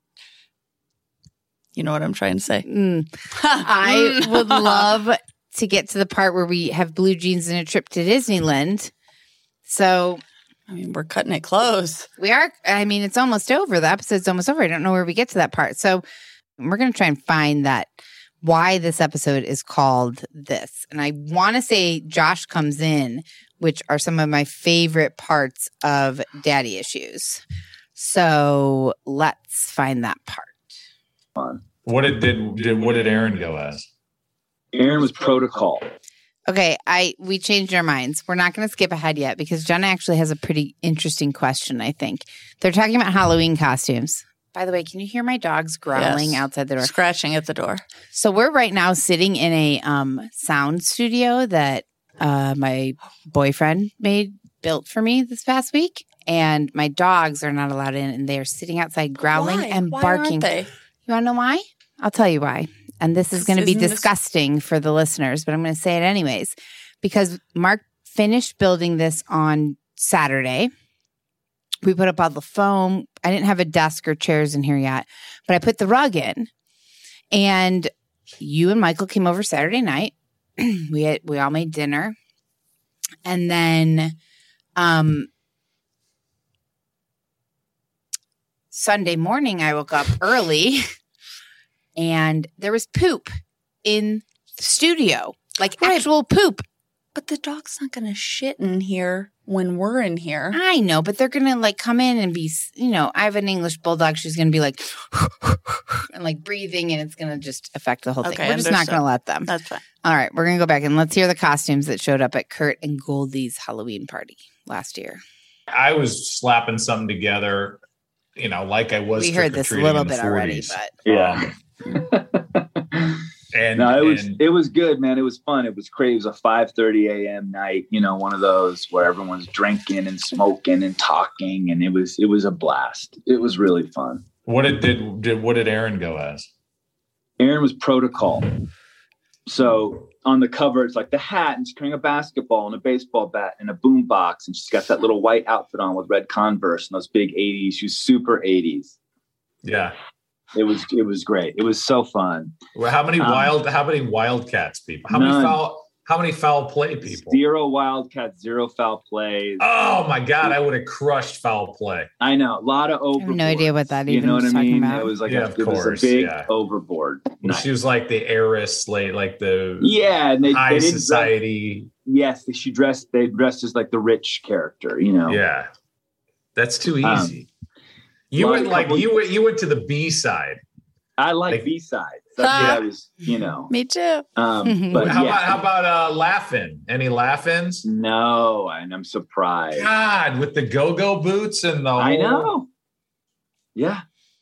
You know what I'm trying to say?
Mm. I would love to get to the part where we have blue jeans and a trip to Disneyland. So
I mean, we're cutting it close.
we are, I mean, it's almost over. The episode's almost over. I don't know where we get to that part. So we're going to try and find that, why this episode is called this. And I want to say Josh comes in, which are some of my favorite parts of Daddy Issues. So let's find that part.
What did, did, did what did Aaron go as?
Aaron was protocol.
Okay, I we changed our minds. We're not going to skip ahead yet because Jenna actually has a pretty interesting question, I think. They're talking about Halloween costumes. By the way, can you hear my dogs growling
Yes.
outside the door?
Scratching at the door.
So we're right now sitting in a um, sound studio that uh, my boyfriend made, built for me this past week. And my dogs are not allowed in, and they are sitting outside growling
Why?
and
Why
barking.
aren't they?
You want to know why? I'll tell you why. And this is going to be
Isn't this-
disgusting for the listeners, but I'm going to say it anyways. Because Mark finished building this on Saturday. We put up all the foam. I didn't have a desk or chairs in here yet, but I put the rug in. And you and Michael came over Saturday night. we had, we all made dinner. And then um, Sunday morning, I woke up early and there was poop in the studio, like
Right.
actual poop.
But the dog's not going to shit in here when we're in here.
I know, but they're going to like come in and be, you know, I have an English bulldog. She's going to be like, and like breathing, and it's going to just affect the whole thing.
Okay,
We're just not
understood.
going to let them.
That's fine.
All right, we're going to go back and let's hear the costumes that showed up at Kurt and Goldie's Halloween party last year.
I was slapping something together, you know, like I was.
We heard this a
trick-or-treating
little
in the
bit already,
forties.
but
Yeah.
And
No, it was
and-
it was good, man. It was fun. It was crazy. It was a five thirty a.m. night, you know, one of those where everyone's drinking and smoking and talking, and it was it was a blast. It was really fun.
what did, did did what did Aaron go as?
Aaron was protocol. So on the cover, it's like the hat, and she's carrying a basketball and a baseball bat and a boom box, and she's got that little white outfit on with red Converse and those big eighties. She was super eighties.
Yeah.
It was it was great. It was so fun.
Well, how many
Um,
wild? How many Wildcats people? How many
none.
foul? How many foul play people?
Zero Wildcats, zero foul plays.
Oh my God! I would have crushed foul play.
I know, a lot of
I have
overboard.
no idea what that
You
even
know what
was
I
talking
mean?
about.
It was like
Yeah,
a,
of
it
course,
was a big
yeah.
overboard. night.
She was like the heiress, like like the
Yeah, and they,
high
they didn't dress,
society.
yes, she dressed. They dressed as like the rich character. You know.
Yeah, that's too
Um,
easy. you
lot
went
of
like
couple-
you went you went to the B side.
I like
Like-
B sides. That's
Ah.
what I was. You know.
Me too.
Um, but
how
yeah.
about how about uh, laugh-in? Any laugh-ins?
No, and I'm surprised.
God, with the go-go boots and the whole,
I know. Yeah,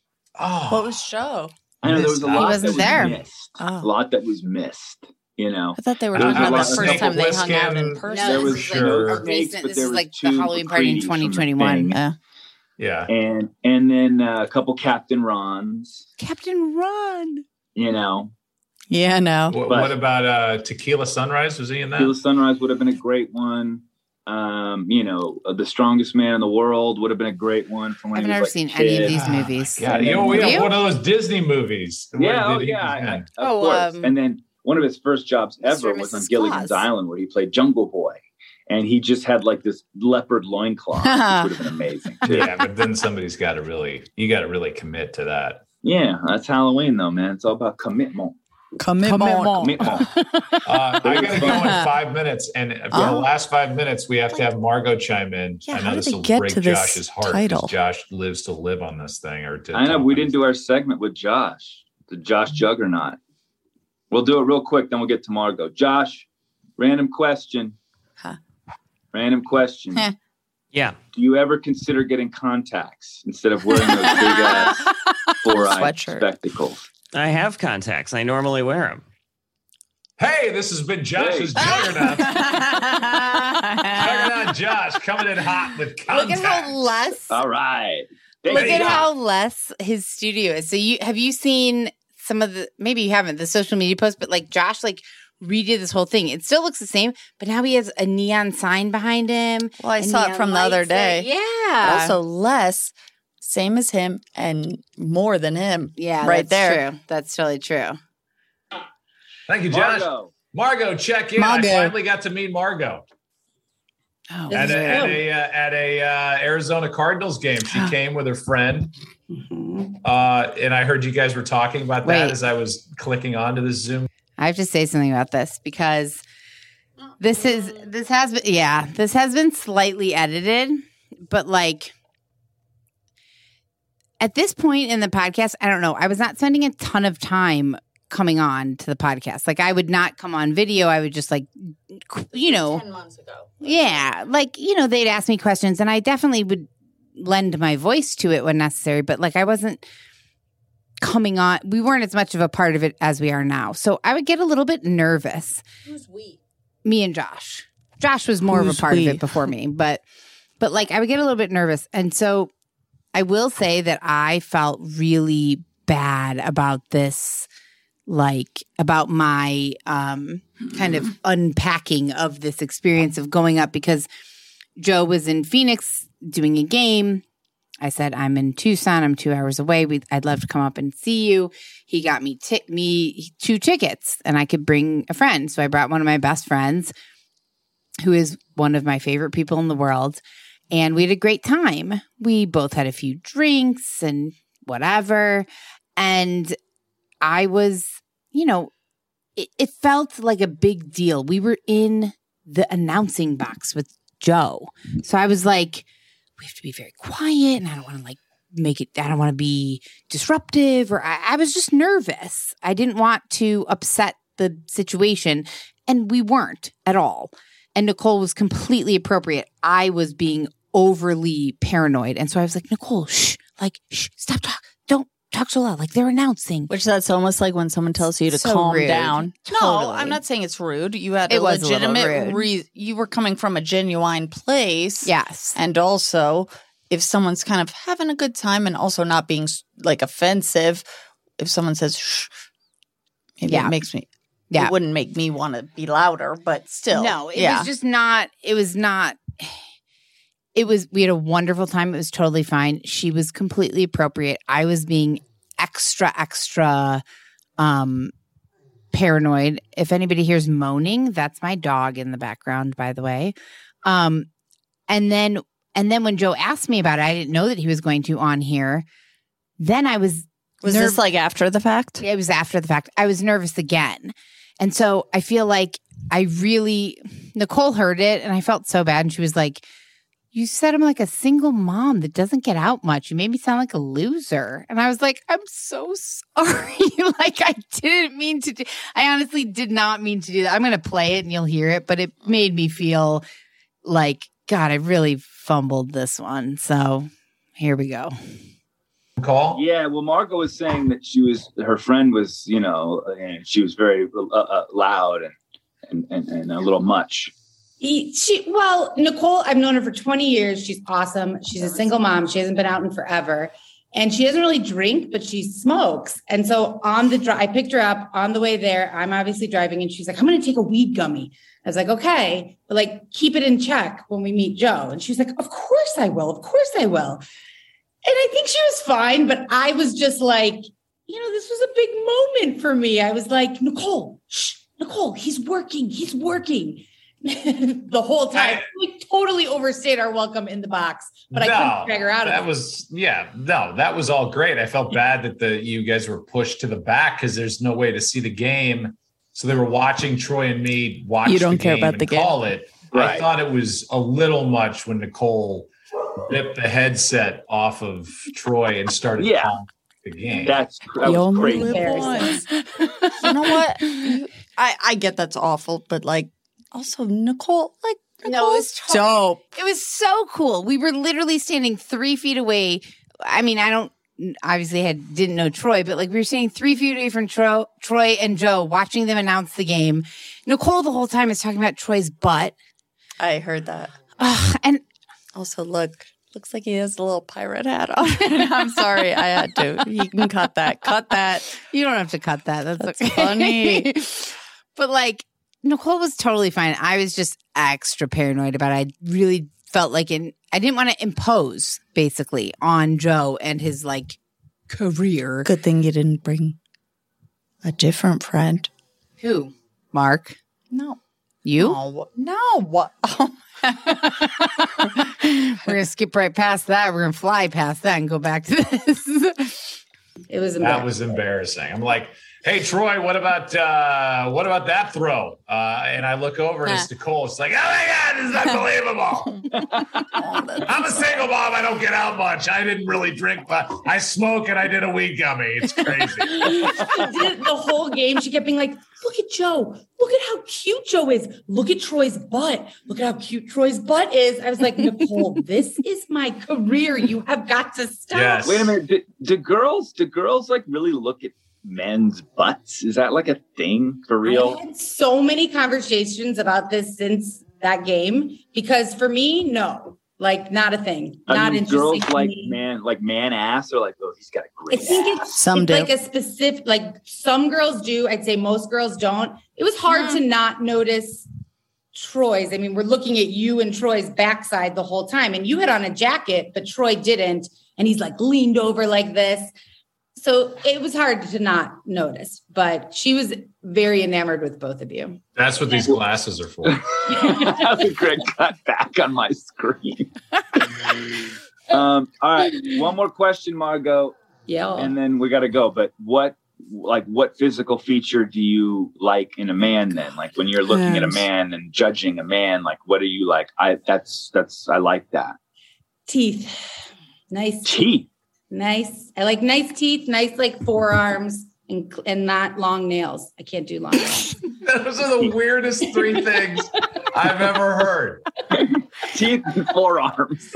Oh,
What was show?
I know there was a
He
lot that
wasn't
was
there.
missed.
Oh.
A lot that was missed. You know.
I thought they were
There
talking
was a
about
lot
the
of
first
Snake
time they hung out in
Plissken.
person.
No,
There
this
was
is
sure-
like,
snakes,
recent,
but
this
there
is
was
like the
two
Halloween party in
McCready's from
twenty
the
twenty-one.
thing.
Yeah.
yeah.
and and then uh, a couple Captain Rons.
Captain Ron.
You know,
Yeah, no.
What,
But-
what about uh, Tequila Sunrise? Was he in that?
Tequila Sunrise would have been a great one. Um, you know, uh, The Strongest Man in the World would have been a great one from when
I've
he was
never
like a
seen any of
kid.
these movies.
Yeah, you know, we
Have
have
you?
one of those Disney movies. Where
Yeah, oh
did he-
yeah, I, I, of
Oh,
course.
um,
and then one of his first jobs
Mister
ever
and
was on
Missus
Gilligan's
Claus.
Island, where he played Jungle Boy, and he just had like this leopard loincloth, which would have been amazing too.
yeah, but then somebody's got to really, you got to really commit to that.
Yeah, that's Halloween though, man. It's all about commitment.
Commitment.
Commitment.
Uh, I got to go in five minutes, and for the
Oh.
last five minutes, we have to have Margot chime in.
Yeah,
I
how
know
did
this
they
will
get
break
to this
Josh's heart
title?
because Josh lives to live on this thing. Or to
I know
talk
we
on
didn't
this.
do our segment with Josh, the Josh Juggernaut. We'll do it real quick, then we'll get to Margot. Josh, random question.
Huh.
Random question.
Heh.
Yeah.
Do you ever consider getting contacts instead of wearing those big ass four-eye
Sweatshirt.
spectacles?
I have contacts. I normally wear them.
Hey, this has been Josh's
Hey.
Juggernaut. Juggernaut Josh coming in hot with
Look
contacts.
at how less.
All right. Thank
Look
you.
at how less his studio is. So you have you seen some of the? Maybe you haven't the social media posts, but like Josh, like redid this whole thing. It still looks the same, but now he has a neon sign behind him.
Well, I
and
saw it
neon
from the other
lights
day.
there. Yeah.
Also less, same as him and more than him.
yeah,
right
that's
there.
True. That's totally true.
Thank you, Josh.
Margot.
Margot, check in.
Margot.
I finally got to meet Margot
Oh,
at
this
a,
is
at
real.
a, uh, at a uh, Arizona Cardinals game. She came with her friend,
Mhm.
uh, and I heard you guys were talking about that
Wait.
as I was clicking onto the Zoom.
I have to say something about this because this is this has been yeah this has been slightly edited, but like at this point in the podcast, I don't know. I was not spending a ton of time coming on to the podcast. Like I would not come on video. I would just like you know
ten months ago.
yeah like you know they'd ask me questions and I definitely would lend my voice to it when necessary. But like I wasn't coming on. We weren't as much of a part of it as we are now. So I would get a little bit nervous.
Who's we?
Me and Josh. Josh was more of
Who's
a part
we?
of it before me, but but like I would get a little bit nervous. And so I will say that I felt really bad about this, like about my um kind of unpacking of this experience of going up because Joe was in Phoenix doing a game. I said, I'm in Tucson. I'm two hours away. We, I'd love to come up and see you. He got me t- me two tickets and I could bring a friend. So I brought one of my best friends who is one of my favorite people in the world. And we had a great time. We both had a few drinks and whatever. And I was, you know, it, it felt like a big deal. We were in the announcing box with Joe. So I was like, we have to be very quiet and I don't want to like make it, I don't want to be disruptive or I, I was just nervous. I didn't want to upset the situation and we weren't at all. And Nicole was completely appropriate. I was being overly paranoid. And so I was like, Nicole, shh, like, shh, stop talk. Don't talk so loud. Like they're announcing.
Which that's almost like when someone tells you to
So
calm
rude.
down.
Totally.
No, I'm not saying it's rude. You had a
It was a little
legitimate
rude.
reason. You were coming from a genuine place.
Yes.
And also, if someone's kind of having a good time and also not being like offensive, if someone says, shh, maybe
Yeah.
it makes me,
Yeah.
it wouldn't make me want to be louder, but still.
No, it
yeah.
was just not, it was not, it was, we had a wonderful time. It was totally fine. She was completely appropriate. I was being extra, extra um, paranoid. If anybody hears moaning, that's my dog in the background, by the way. Um, and then, and then when Joe asked me about it, I didn't know that he was going to on here. Then I was,
Was
nerv-
this like after the fact?
It was after the fact. I was nervous again. And so I feel like I really, Nicole heard it and I felt so bad. And she was like, you said I'm like a single mom that doesn't get out much. You made me sound like a loser. And I was like, I'm so sorry. Like I didn't mean to do, I honestly did not mean to do that. I'm going to play it and you'll hear it, but it made me feel like, God, I really fumbled this one. So here we go.
Call?
Yeah, well, Margot was saying that she was, her friend was, you know, and she was very uh, uh, loud and, and, and, and a little much.
He, she, well, Nicole, I've known her for twenty years. She's awesome. She's a single mom. She hasn't been out in forever. And she doesn't really drink, but she smokes. And so on the drive, I picked her up on the way there. I'm obviously driving and she's like, I'm going to take a weed gummy. I was like, okay, but like, keep it in check when we meet Joe. And she's like, of course I will. Of course I will. And I think she was fine, but I was just like, you know, this was a big moment for me. I was like, Nicole, shh, Nicole, he's working. He's working. The whole time.
I,
we totally overstayed our welcome in the box, but I
no,
couldn't drag her out of
that
it.
was yeah no that was all great. I felt bad that the you guys were pushed to the back because there's no way to see the game, so they were watching Troy and me watch
You don't
the
care
game
about
and
the game.
call it.
Right.
I thought it was a little much when Nicole ripped the headset off of Troy and started
Yeah.
calling the game.
That's that
You
was
only
crazy.
live once. You know what? You- I, I get that's awful, but like also Nicole, like
No, it was
Nicole's
totally-
dope.
It was so cool. We were literally standing three feet away. I mean, I don't obviously had didn't know Troy, but like we were standing three feet away from Tro, Troy and Joe, watching them announce the game. Nicole the whole time is talking about Troy's butt.
I heard that.
Ugh, and
Also, look, looks like he has a little pirate hat on. I'm sorry, I had to. You can cut that. Cut that.
you don't have to cut that. That's,
That's
okay.
funny.
But like Nicole was totally fine. I was just extra paranoid about it. I really felt like in, I didn't want to impose basically on Joe and his like career.
Good thing you didn't bring a different friend.
Who? Mark?
No.
You?
No. No. What? Oh.
We're going to skip right past that. We're going to fly past that and go back to this.
It was
That
embarrassing.
was embarrassing. I'm like, hey Troy, what about uh what about that throw? Uh and I look over and it's Nicole. It's like, oh my God, this is unbelievable. I'm a single mom. I don't get out much. I didn't really drink, but I smoke and I did a weed gummy. It's crazy.
She did the whole game. She kept being like, look at Joe. Look at how cute Joe is. Look at Troy's butt. Look at how cute Troy's butt is. I was like, Nicole, this is my career. You have got to stop.
Yes.
Wait a minute. Do, do girls do girls like really look at men's butts? Is that like a thing for real?
I've had so many conversations about this since that game because for me, no, like not a thing.
I
Not
mean,
interesting.
girls
to
like
me.
man, like man ass, or like, oh, he's got a
I
great
think
ass.
it's,
Some
it's
do.
like a specific, like some girls do. I'd say most girls don't. It was hard to not notice Troy's. I mean, we're looking at you and Troy's backside the whole time, and you had on a jacket, but Troy didn't. And he's like leaned over like this. So it was hard to not notice, but she was very enamored with both of you.
That's what these glasses are for.
Greg got back on my screen. um, all right. One more question, Margot.
Yeah.
And then we got to go. But what, like, what physical feature do you like in a man then? Like when you're looking at a man and judging a man, like, what are you like? I, that's, that's, I like that.
Teeth. Nice
teeth.
Nice. I like nice teeth, nice like forearms and and not long nails. I can't do long nails.
Those are the weirdest three things I've ever heard.
Teeth and forearms.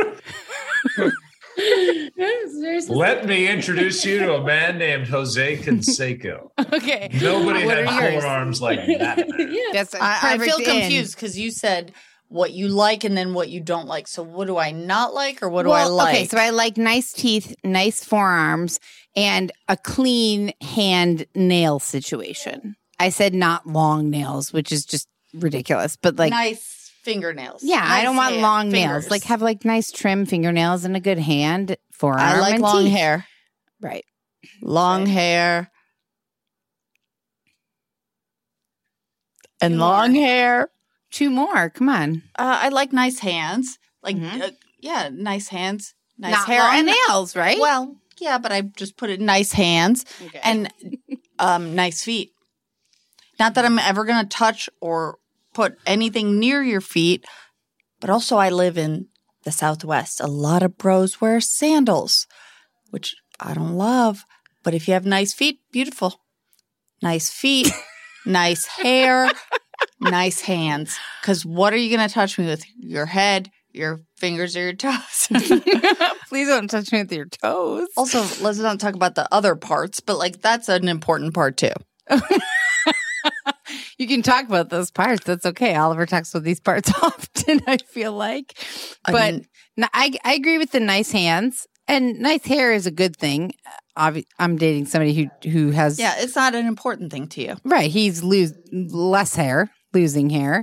Let me introduce you to a man named Jose Canseco.
Okay.
Nobody
What
had
are yours?
forearms like that.
Yeah.
That's a
I, I feel
perfect in.
confused because you said what you like and then what you don't like. So what do I not like or what do
Well,
I like?
Okay, so I like nice teeth, nice forearms, and a clean hand nail situation. I said not long nails, which is just ridiculous, but like
nice fingernails.
yeah, I
Nice
don't want
hand-
long
fingers.
nails. Like have like nice trim fingernails and a good hand forearm.
I like
and
long
teeth.
hair.
Right.
Long hair. And long hair.
Two more. Come on.
Uh, I like nice hands. Like,
Mhm.
uh, yeah, nice hands. Nice
Not
hair.
long
and
nails, right?
Well, yeah, but I just put it nice hands
Okay.
and um, nice feet. Not that I'm ever going to touch or put anything near your feet, but also I live in the Southwest. A lot of bros wear sandals, which I don't love. But if you have nice feet, beautiful. Nice feet, nice hair, nice hands. Because what are you going to touch me with? Your head, your fingers, or your toes?
Please don't touch me with your toes.
Also, let's not talk about the other parts, but like that's an important part too.
You can talk about those parts. That's okay. Oliver talks about these parts often, I feel like.
I
But
mean-
no, I, I agree with the nice hands. And nice hair is a good thing. Obvi- I'm dating somebody who who has
Yeah, it's not an important thing to you.
right. He's lose less hair, losing hair.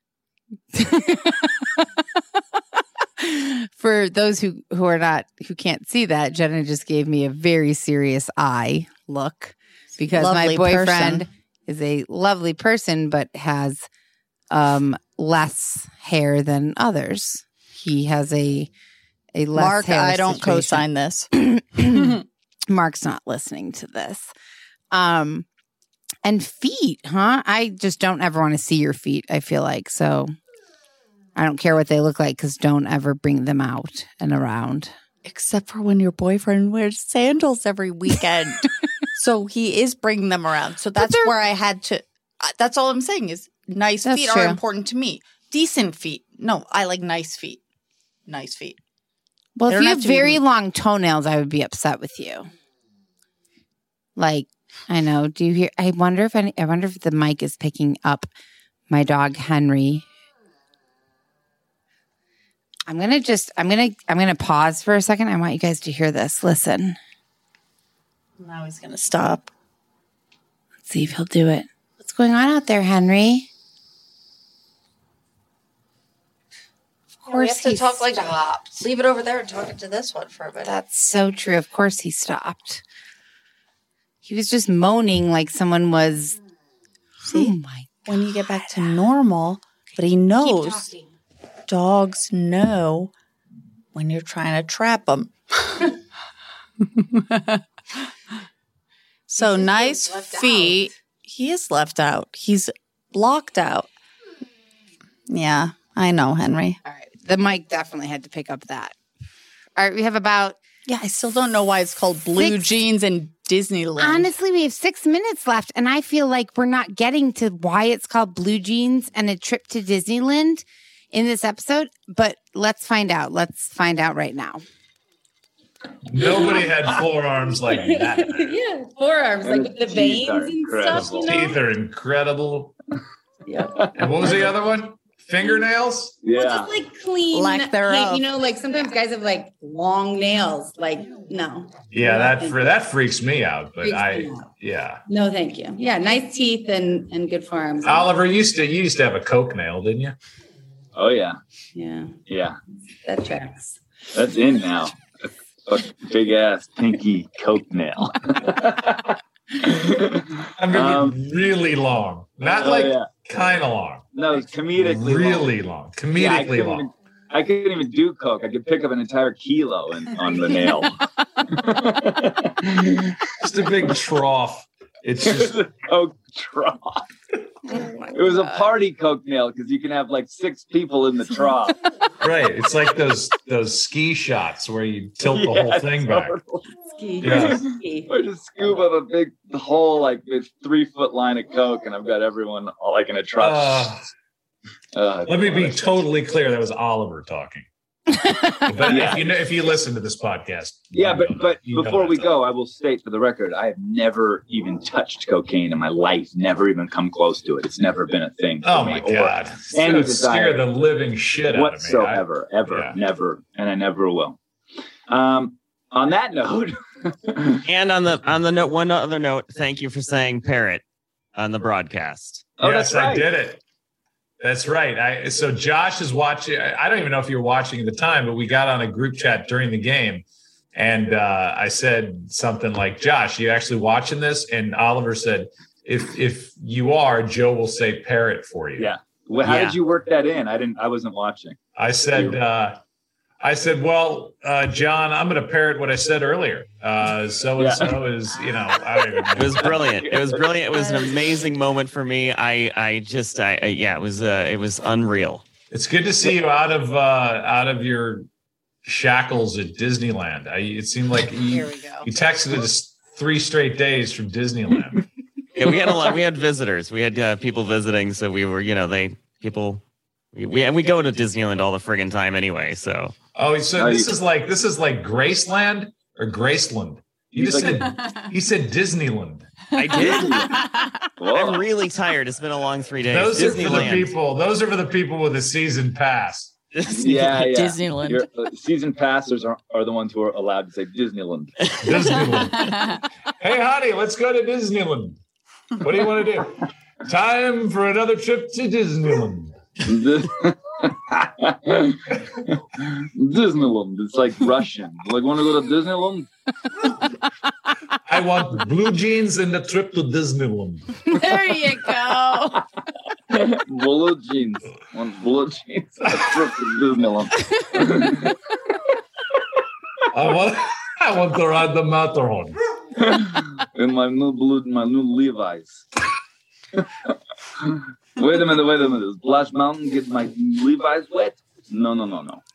For those who who are not who can't see that, Jenna just gave me a very serious eye look because
Lovely
my boyfriend
person.
is a lovely person, but has um less hair than others. He has a a less
Mark,
hair
I don't
situation.
co-sign this.
Mark's not listening to this. Um, and feet, huh? I just don't ever want to see your feet, I feel like. So I don't care what they look like because don't ever bring them out and around.
Except for when your boyfriend wears sandals every weekend. So he is bringing them around. So that's
they're-
where I had to. Uh, that's all I'm saying is nice
That's
feet
true.
are important to me. Decent feet. No, I like nice feet. Nice feet.
Well,
They
if
don't
you
have
have
to be-
very long toenails, I would be upset with you. Like, I know. Do you hear? I wonder if any, I wonder if the mic is picking up my dog Henry. I'm gonna just. I'm gonna. I'm gonna pause for a second. I want you guys to hear this. Listen.
Now he's going to stop.
Let's see if he'll do it. What's going on out there, Henry? Of
We have
course
to
he
talk like
stopped.
leave it over there and talk to this one for a minute.
That's so true. Of course he stopped. He was just moaning like someone was.
See?
Oh my!
When you get back to normal, but he knows. Dogs know when you're trying to trap them. So nice feet. He is left out. He's blocked out. Yeah, I know, Henry.
All right, the mic definitely had to pick up that. All right, we have about.
Yeah, I still don't know why it's called Blue
Six-
Jeans in Disneyland.
Honestly, we have six minutes left, and I feel like we're not getting to why it's called Blue Jeans and a trip to Disneyland in this episode. But let's find out. Let's find out right now.
Nobody had forearms like that.
Yeah, forearms, like with the
Teeth
veins
are
and stuff. You know?
Teeth are incredible.
Yeah.
And what was the other one? Fingernails?
Yeah.
Well, just like clean,
Lack thereof.
you know, like sometimes guys have like long nails. Like, no,
Yeah, that fre- that freaks me out. But
Freaks
I,
me out.
yeah.
no, thank you. Yeah, nice teeth and and good forearms.
Oliver you used to you used to have a coke nail, didn't you?
Oh yeah.
Yeah,
Yeah.
that tracks.
That's in now. a big ass pinky coke nail.
I mean,
Um,
really long, not
oh,
like
yeah.
kind of long.
No, it's comedically
really
long.
long.
Yeah, I
Comedically
couldn't
long.
even- I couldn't even do coke. I could pick up an entire kilo in, on the nail.
Just a big trough. It's
It
just
was a coke trough. It was a party coke nail because you can have like six people in the trough.
right. It's like those those ski shots where you tilt the
Yeah,
whole thing back.
totally.
Ski.
Yeah.
Ski.
I just scoop up a big hole, like this three foot line of coke, and I've got everyone all like in a trough.
Uh,
Uh,
let me be totally clear. That was Oliver talking. But
Yeah.
if you know, if you listen to this podcast,
Yeah,
you
but
know
but
that. You know
before
that
we
stuff.
go, I will state for the record, I have never even touched cocaine in my life. Never even come close to it. It's never been a thing. For
Oh
me
my
or
god! It's
any
gonna
desire
scare the living shit out
whatsoever,
of me. I-
ever,
yeah.
never, and I never will. Um, on that note,
And on the on the note, one other note, thank you for saying parrot on the broadcast.
oh,
yes,
that's right.
I did it. That's right. I so Josh is watching. I I don't even know if you were watching at the time, but we got on a group chat during the game, and uh, I said something like, "Josh, you actually watching this?" And Oliver said, "If if you are, Joe will say parrot for you."
Yeah. Well, how
Yeah.
did you work that in? I didn't. I wasn't watching.
I said, uh, I said, well, uh, John, I'm going to parrot what I said earlier. Uh, so and so is, you know, I don't even know.
It was brilliant. It was brilliant. It was an amazing moment for me. I I just I, I yeah, it was uh, it was unreal.
It's good to see you out of uh, out of your shackles at Disneyland. I, it seemed like you,
Here we go.
you texted us three straight days from Disneyland.
Yeah, we had a lot. We had visitors. We had uh, people visiting, so we were, you know, they people. We we, and we go to Disneyland all the friggin' time anyway. So
Oh, so
Oh,
this
you-
is like this is like Graceland or Graceland. You
He's
just
like-
said he said Disneyland.
I did.
Whoa.
I'm really tired. It's been a long three days.
Those are for the
Disneyland.
people. Those are for the people with a season pass.
Yeah, yeah.
Disneyland.
Your, uh, season passers are, are the ones who are allowed to say Disneyland.
Disneyland. Hey, honey, let's go to Disneyland. What do you want to do? Time for another trip to Disneyland.
Disneyland. It's like Russian. Like, want to go to Disneyland?
I want blue jeans and a trip to Disneyland.
There you go.
Blue jeans. Want blue jeans? A trip to Disneyland.
I want, I want to ride the Matterhorn.
In my new blue, my new Levi's. Wait a minute, wait a minute. Does Splash Mountain get my Levi's wet? No, no, no, no.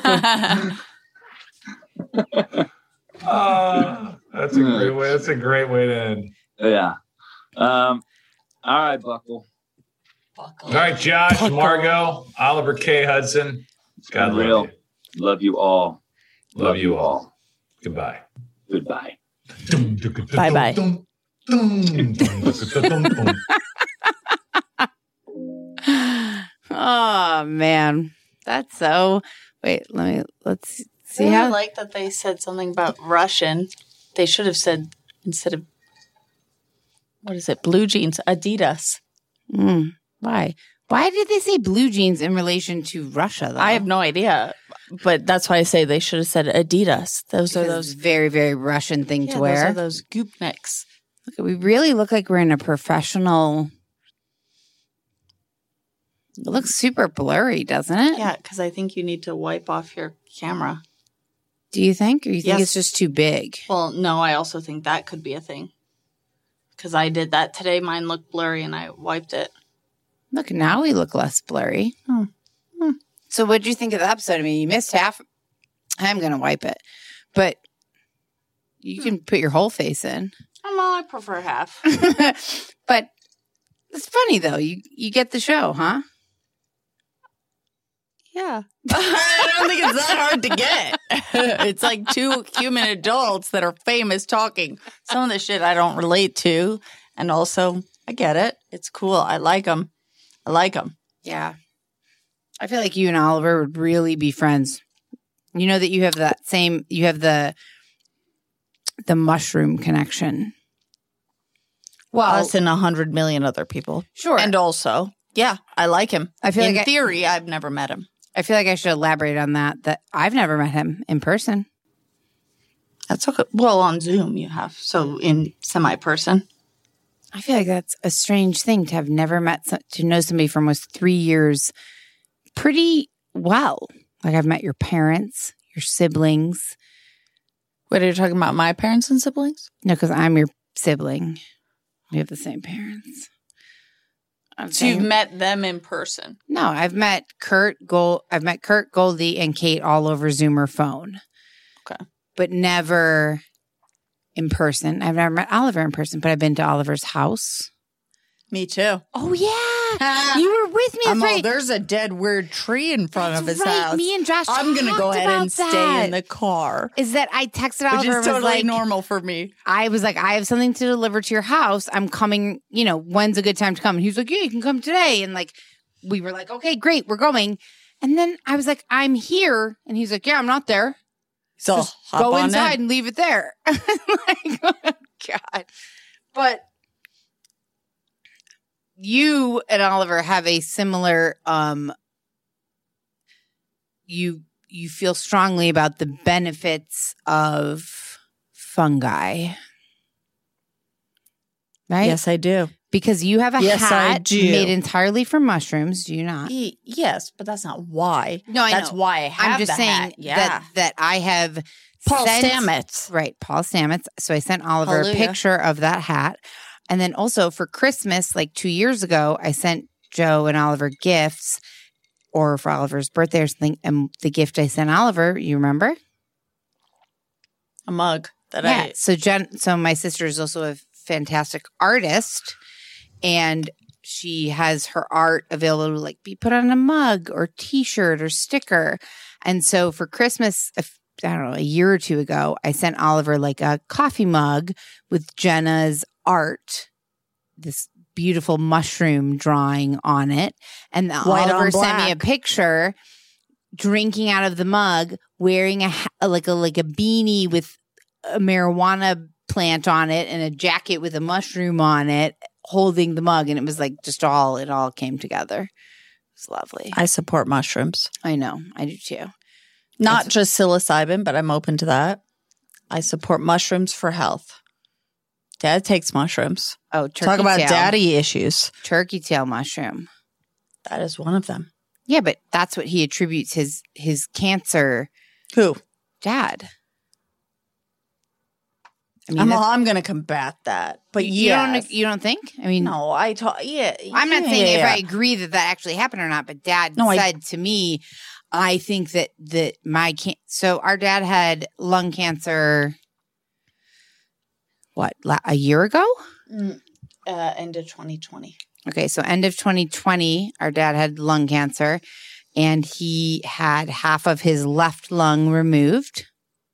Uh, that's a great way. That's a great way to end.
Yeah. Um. All right, Buckle.
All right, Josh, Margot, Oliver K. Hudson. God
Unreal.
love you.
Love you all.
Love you all. Goodbye.
Goodbye.
Bye-bye.
Oh man, that's so. Wait, let me let's see
I
how.
like that they said something about Russian. They should have said instead of what is it? Blue jeans, Adidas.
Mm, why? Why did they say blue jeans in relation to Russia? Though?
I have no idea, but that's why I say they should have said Adidas. Those are
Because
those
it's very very Russian thing
yeah,
to wear.
Those are those goopniks.
Look, we really look like we're in a professional. It looks super blurry, doesn't it?
Yeah, because I think you need to wipe off your camera.
Do you think? Or you think
Yes.
it's just too big?
Well, no, I also think that could be a thing. Because I did that today. Mine looked blurry and I wiped it.
Look, now we look less blurry.
Hmm. Hmm.
So what did you think of the episode? I mean, you missed half. I'm going to wipe it. But you can put your whole face in.
Oh, well, I prefer half.
But it's funny, though. You you get the show, huh?
Yeah. I don't think it's that hard to get. It's like two human adults that are famous talking. Some of the shit I don't relate to. And also, I get it. It's cool. I like them. I like them.
Yeah. I feel like you and Oliver would really be friends. You know that you have that same, you have the, the mushroom connection. Well,
Us and a hundred million other people.
sure.
And also, yeah, I like him.
I feel
In
like I-
theory, I've never met him.
I feel like I should elaborate on that, that I've never met him in person.
That's okay. Well, on Zoom you have. So in semi-person.
I feel like that's a strange thing to have never met, some, to know somebody for almost three years pretty well. Like I've met your parents, your siblings.
What are you talking about? My parents and siblings?
No, because I'm your sibling. We have the same parents. I'm
So
saying,
you've met them in person?
no, I've met Kurt Gold. I've met Kurt, Goldie, and Kate all over Zoom or phone.
Okay,
but never in person. I've never met Oliver in person, but I've been to Oliver's house.
Me too.
Oh yeah, you were with me. That's
I'm all,
right.
there's a dead weird tree in front
That's
of his
right.
house.
Me and Josh
I'm gonna go
talked
ahead
about
and stay
that.
in the car,
Is that I texted
which
Oliver
is
and was
totally
like,
normal for me.
I was like, I have something to deliver to your house. I'm coming, you know, when's a good time to come? And he was like, yeah, you can come today. And like, we were like, okay, great, we're going. And then I was like, I'm here. And he's like, yeah, I'm not there.
So
Just
hop
go
on
inside
in.
and leave it there. Like, oh, God. But you and Oliver have a similar, um, you, you feel strongly about the benefits of fungi. Right?
Yes, I do.
Because you have a
Yes, I
hat
do.
made entirely from mushrooms, do you not?
Y- yes, but that's not why.
No, I
That's
know.
why I have
I'm just
the
saying
hat. Yeah.
that that I have
Paul
sent,
Stamets.
Right, Paul Stamets. So I sent Oliver
Hallelujah.
a picture of that hat. And then also for Christmas, like two years ago, I sent Joe and Oliver gifts, or for Oliver's birthday or something. And the gift I sent Oliver, you remember?
A mug that
Yeah.
I
So Jen, so my sister is also a fantastic artist, and she has her art available to like be put on a mug or T-shirt or sticker. And so for Christmas, I don't know, a year or two ago, I sent Oliver like a coffee mug with Jenna's art, this beautiful mushroom drawing on it, and
White on
Oliver sent me a
black.
picture drinking out of the mug, wearing a ha- like a like a beanie with a marijuana plant on it and a jacket with a mushroom on it, holding the mug. And it was like just all, it all came together. It was lovely.
I support mushrooms.
I know. I do too.
Not
That's-
just psilocybin, but I'm open to that. I support mushrooms for health. Dad takes mushrooms.
Oh, turkey
Talk about
tail.
daddy issues.
Turkey tail mushroom.
That is one of them.
Yeah, but that's what he attributes his his cancer.
Who?
Dad. I
I'm,
that's-
I'm going to combat that. But
you
yes.
don't you don't think? I mean,
No, I talk. Yeah,
I'm not
yeah,
saying if
yeah.
I agree that that actually happened or not, but Dad
No, I-
said to me, I think that that my can. So our dad had lung cancer. What, la- a year ago?
Mm, uh, end of twenty twenty.
Okay, so end of twenty twenty, our dad had lung cancer, and he had half of his left lung removed.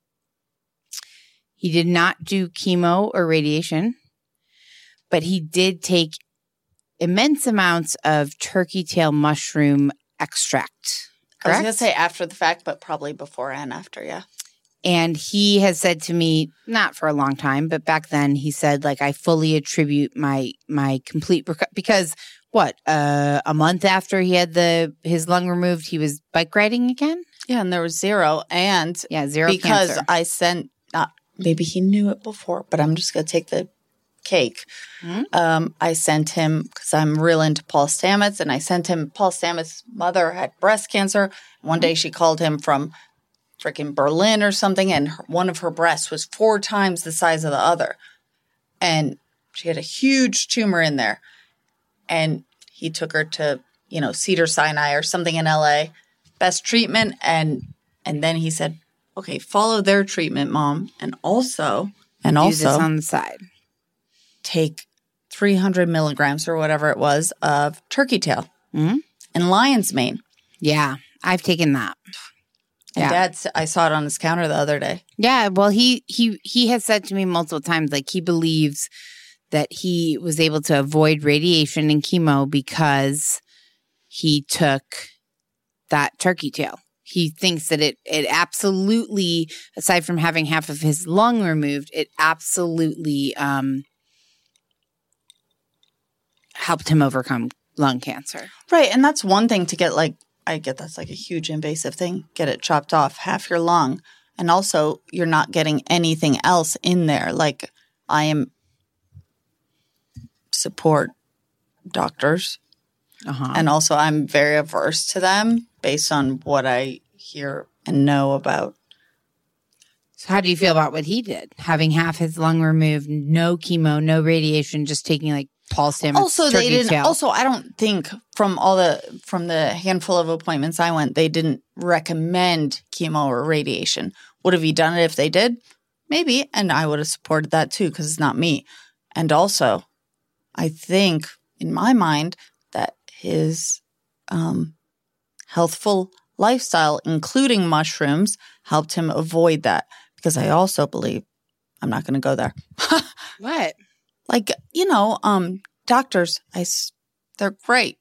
He did not do chemo or radiation, but he did take immense amounts of turkey tail mushroom extract.
I was
Correct?
going to say after the fact, but probably before and after, yeah.
And he has said to me, not for a long time, but back then he said, like, I fully attribute my my complete reco- because what uh, a month after he had the his lung removed, he was bike riding again.
Yeah, and there was zero. And
Yeah, zero
because
cancer.
I sent, uh, maybe he knew it before, but I'm just going to take the cake.
Mhm.
Um, I sent him, because I'm real into Paul Stamets, and I sent him, Paul Stamets' mother had breast cancer. One day she called him from freaking Berlin or something, and her, one of her breasts was four times the size of the other. And she had a huge tumor in there. And he took her to, you know, Cedar Sinai or something in L A, best treatment. And and then he said, okay, follow their treatment, Mom. And also, and
Do this
also
on the side.
take three hundred milligrams or whatever it was of turkey tail
Mhm.
and lion's mane.
Yeah, I've taken that.
And
Yeah.
Dad, s- I saw it on his counter the other day.
Yeah, well, he he he has said to me multiple times, like he believes that he was able to avoid radiation and chemo because he took that turkey tail. He thinks that it it absolutely, aside from having half of his lung removed, it absolutely um, helped him overcome lung cancer.
Right. And that's one thing to get, like, I get that's like a huge invasive thing. Get it chopped off, half your lung. And also, you're not getting anything else in there. Like, I am support doctors.
Uh-huh.
And also, I'm very averse to them based on what I hear and know about.
So how do you feel about what he did? Having half his lung removed, no chemo, no radiation, just taking like Paul Stamets.
Also, they didn't.
Tail.
Also, I don't think from all the from the handful of appointments I went, they didn't recommend chemo or radiation. Would have he done it if they did? Maybe, and I would have supported that too because it's not me. And also, I think in my mind that his um, healthful lifestyle, including mushrooms, helped him avoid that. Because I also believe I'm not going to go there.
What?
Like, you know, um, doctors, I, they're great.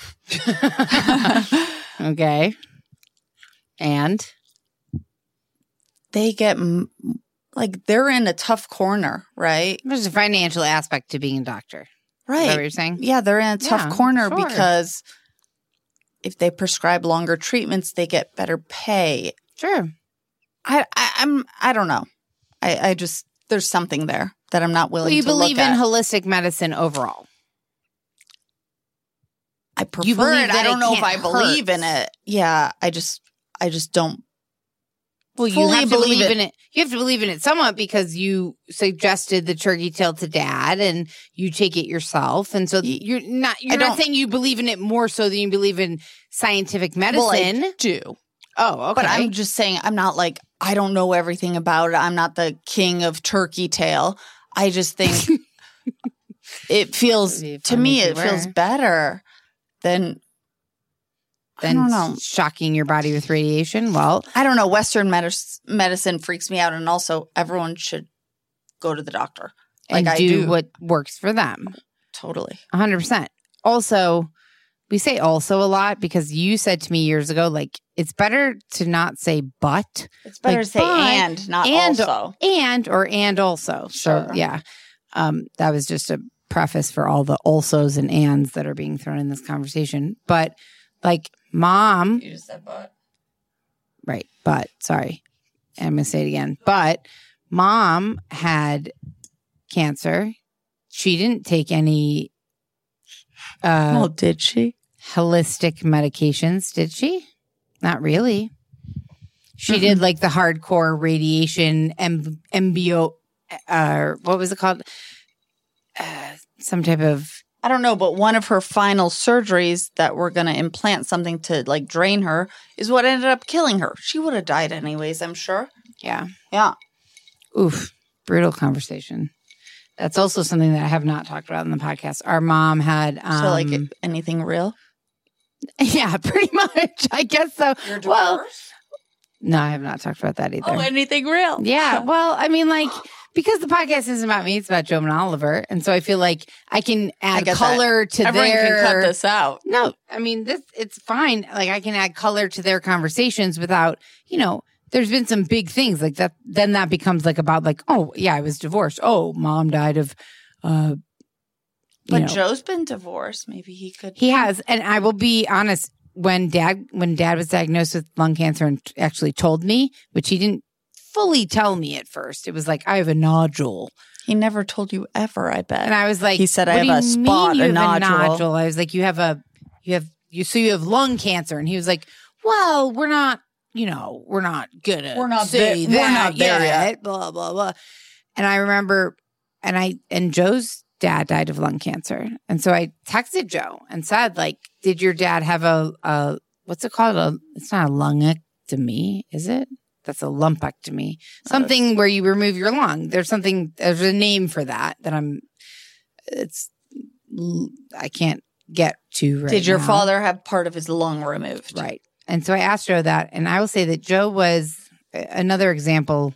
Okay. And?
They get, like, they're in a tough corner, right?
There's a financial aspect to being a doctor.
Right.
Is that what you're saying?
Yeah, they're in a tough
Yeah,
corner
sure.
because if they prescribe longer treatments, they get better pay.
Sure.
I, I I'm I don't know. I, I just there's something there that I'm not willing
Well, you
to
believe
look
in
at.
holistic medicine overall.
I prefer
You believe
it.
that
I don't
it
know if
can't
I believe
hurt.
in it. Yeah, I just I just don't.
Well, you
fully
have to
believe
believe
it.
in it. You have to believe in it somewhat because you suggested the turkey tail to dad, and you take it yourself, and so you're not. You're
I
not
don't-
saying you believe in it more so than you believe in scientific medicine.
Well, I do.
Oh, okay.
But I'm just saying I'm not like I don't know everything about it. I'm not the king of turkey tail. I just think it feels
It'd be
to
fun
me
if you
it feels
were.
better than I
Then
don't know.
shocking your body with radiation. Well,
I don't know. Western medis- medicine freaks me out, and also everyone should go to the doctor. Like
and
I
do,
do.
what works for them.
Totally.
one hundred percent. Also, we say also a lot because you said to me years ago, like, it's better to not say but.
It's better
Like,
to say
but,
and, not
and,
also.
And or and also. So,
Sure.
yeah. Um, that was just a preface for all the alsos and ands that are being thrown in this conversation. But, like, mom.
You just said but.
Right. But, sorry. I'm going to say it again. But mom had cancer. She didn't take any uh,
Oh, did she?
holistic medications, did she? Not really. She
Mm-mm.
did like the hardcore radiation, em- embio, uh, what was it called? Uh, some type of.
I don't know, but one of her final surgeries that were going to implant something to like drain her is what ended up killing her. She would have died anyways, I'm sure.
Yeah.
Yeah.
Oof. Brutal conversation. That's also something that I have not talked about in the podcast. Our mom had. Um,
So like anything real?
Yeah, pretty much. I guess so.
Your
Well, no, I have not talked about that either.
Oh, anything real?
Yeah. Well, I mean, like, because the podcast isn't about me, it's about Joe and Oliver. And so I feel like I can
I
add
get
color
that.
to
Everyone
their.
can cut this out.
No, I mean, this, it's fine. Like, I can add color to their conversations without, you know, there's been some big things like that. Then that becomes like about, like, oh, yeah, I was divorced. Oh, mom died of, uh, you
But
know.
Joe's been divorced. Maybe he could.
He has. And I will be honest, when dad when dad was diagnosed with lung cancer and actually told me, which he didn't fully tell me at first, it was like, I have a nodule.
He never told you ever, I bet.
And I was like,
He said,
"What
I
do
have a
you
spot,
mean you
a
have
nodule."
I was like, you have a, you have, you, so you have lung cancer. And he was like, well, we're not, you know, we're not gonna
We're not
say
there- we're
that
not there yet.
blah, blah, blah. And I remember, and I, and Joe's dad died of lung cancer. And so I texted Joe and said, like, did your dad have a, a what's it called? A, it's not a lungectomy, is it? That's a lumpectomy. Something where you remove your lung. There's something, there's a name for that that I'm, it's, I can't get to right
Did your
now.
father have part of his lung removed?
Right. And so I asked Joe that, and I will say that Joe was another example.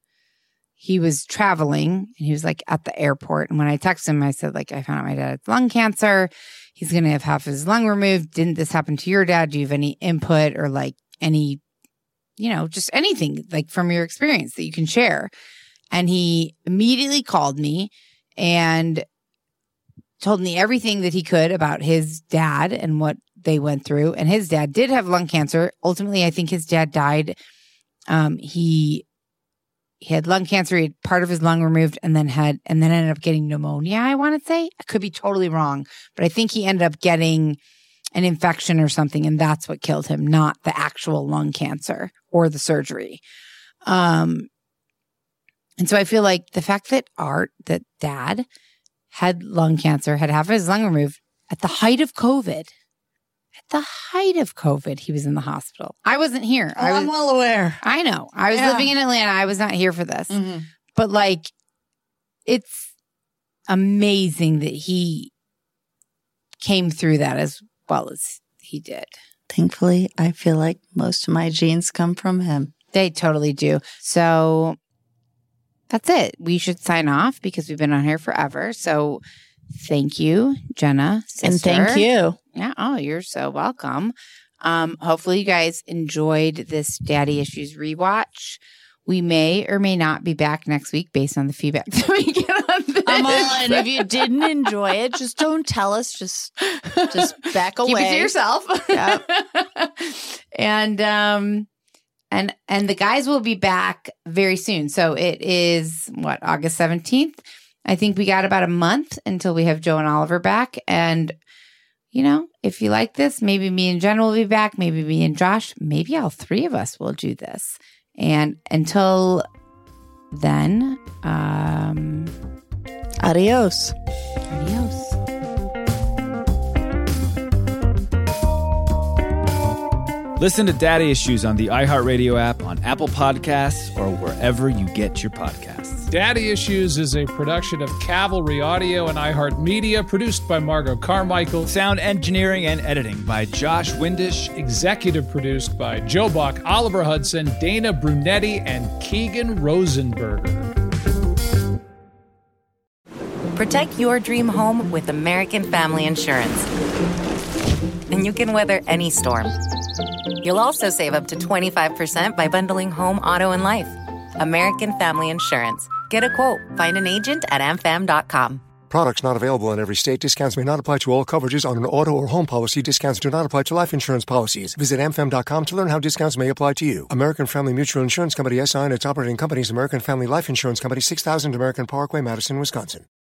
He was traveling and he was like at the airport. And when I texted him, I said, like, I found out my dad had lung cancer. He's going to have half his lung removed. Didn't this happen to your dad? Do you have any input or like any, you know, just anything like from your experience that you can share? And he immediately called me and told me everything that he could about his dad and what they went through. And his dad did have lung cancer. Ultimately, I think his dad died. Um, he he had lung cancer. He had part of his lung removed and then had, and then ended up getting pneumonia, I want to say. I could be totally wrong, but I think he ended up getting an infection or something, and that's what killed him, not the actual lung cancer or the surgery. Um, and so I feel like the fact that Art, that dad had lung cancer, had half of his lung removed at the height of COVID, at the height of COVID, he was in the hospital. I wasn't here.
Oh,
I was,
I'm well aware.
I know. I was
Yeah.
living in Atlanta. I was not here for this.
Mm-hmm.
But like, it's amazing that he came through that as well as he did.
Thankfully, I feel like most of my genes come from him.
They totally do. So that's it. We should sign off because we've been on here forever. So thank you, Jenna. Sister.
And thank you.
Yeah. Oh, you're so welcome. Um, hopefully you guys enjoyed this Daddy Issues rewatch. We may or may not be back next week based on the feedback that we get on this.
I'm all in. If you didn't enjoy it, just don't tell us. Just, just back away.
Keep it to yourself.
Yep.
and um, and and the guys will be back very soon. So it is what, August seventeenth. I think we got about a month until we have Joe and Oliver back. And you know, if you like this, maybe me and Jen will be back. Maybe me and Josh. Maybe all three of us will do this. And until then, um,
adios.
Adios.
Listen to Daddy Issues on the iHeartRadio app, on Apple Podcasts, or wherever you get your podcasts.
Daddy Issues is a production of Cavalry Audio and iHeartMedia, produced by Margot Carmichael.
Sound engineering and editing by Josh Windish.
Executive produced by Joe Buck, Oliver Hudson, Dana Brunetti, and Keegan Rosenberger.
Protect your dream home with American Family Insurance. And you can weather any storm. You'll also save up to twenty-five percent by bundling home, auto, and life. American Family Insurance. Get a quote. Find an agent at a m fam dot com.
Products not available in every state. Discounts may not apply to all coverages on an auto or home policy. Discounts do not apply to life insurance policies. Visit a m fam dot com to learn how discounts may apply to you. American Family Mutual Insurance Company, S I and its operating companies, American Family Life Insurance Company, six thousand American Parkway, Madison, Wisconsin.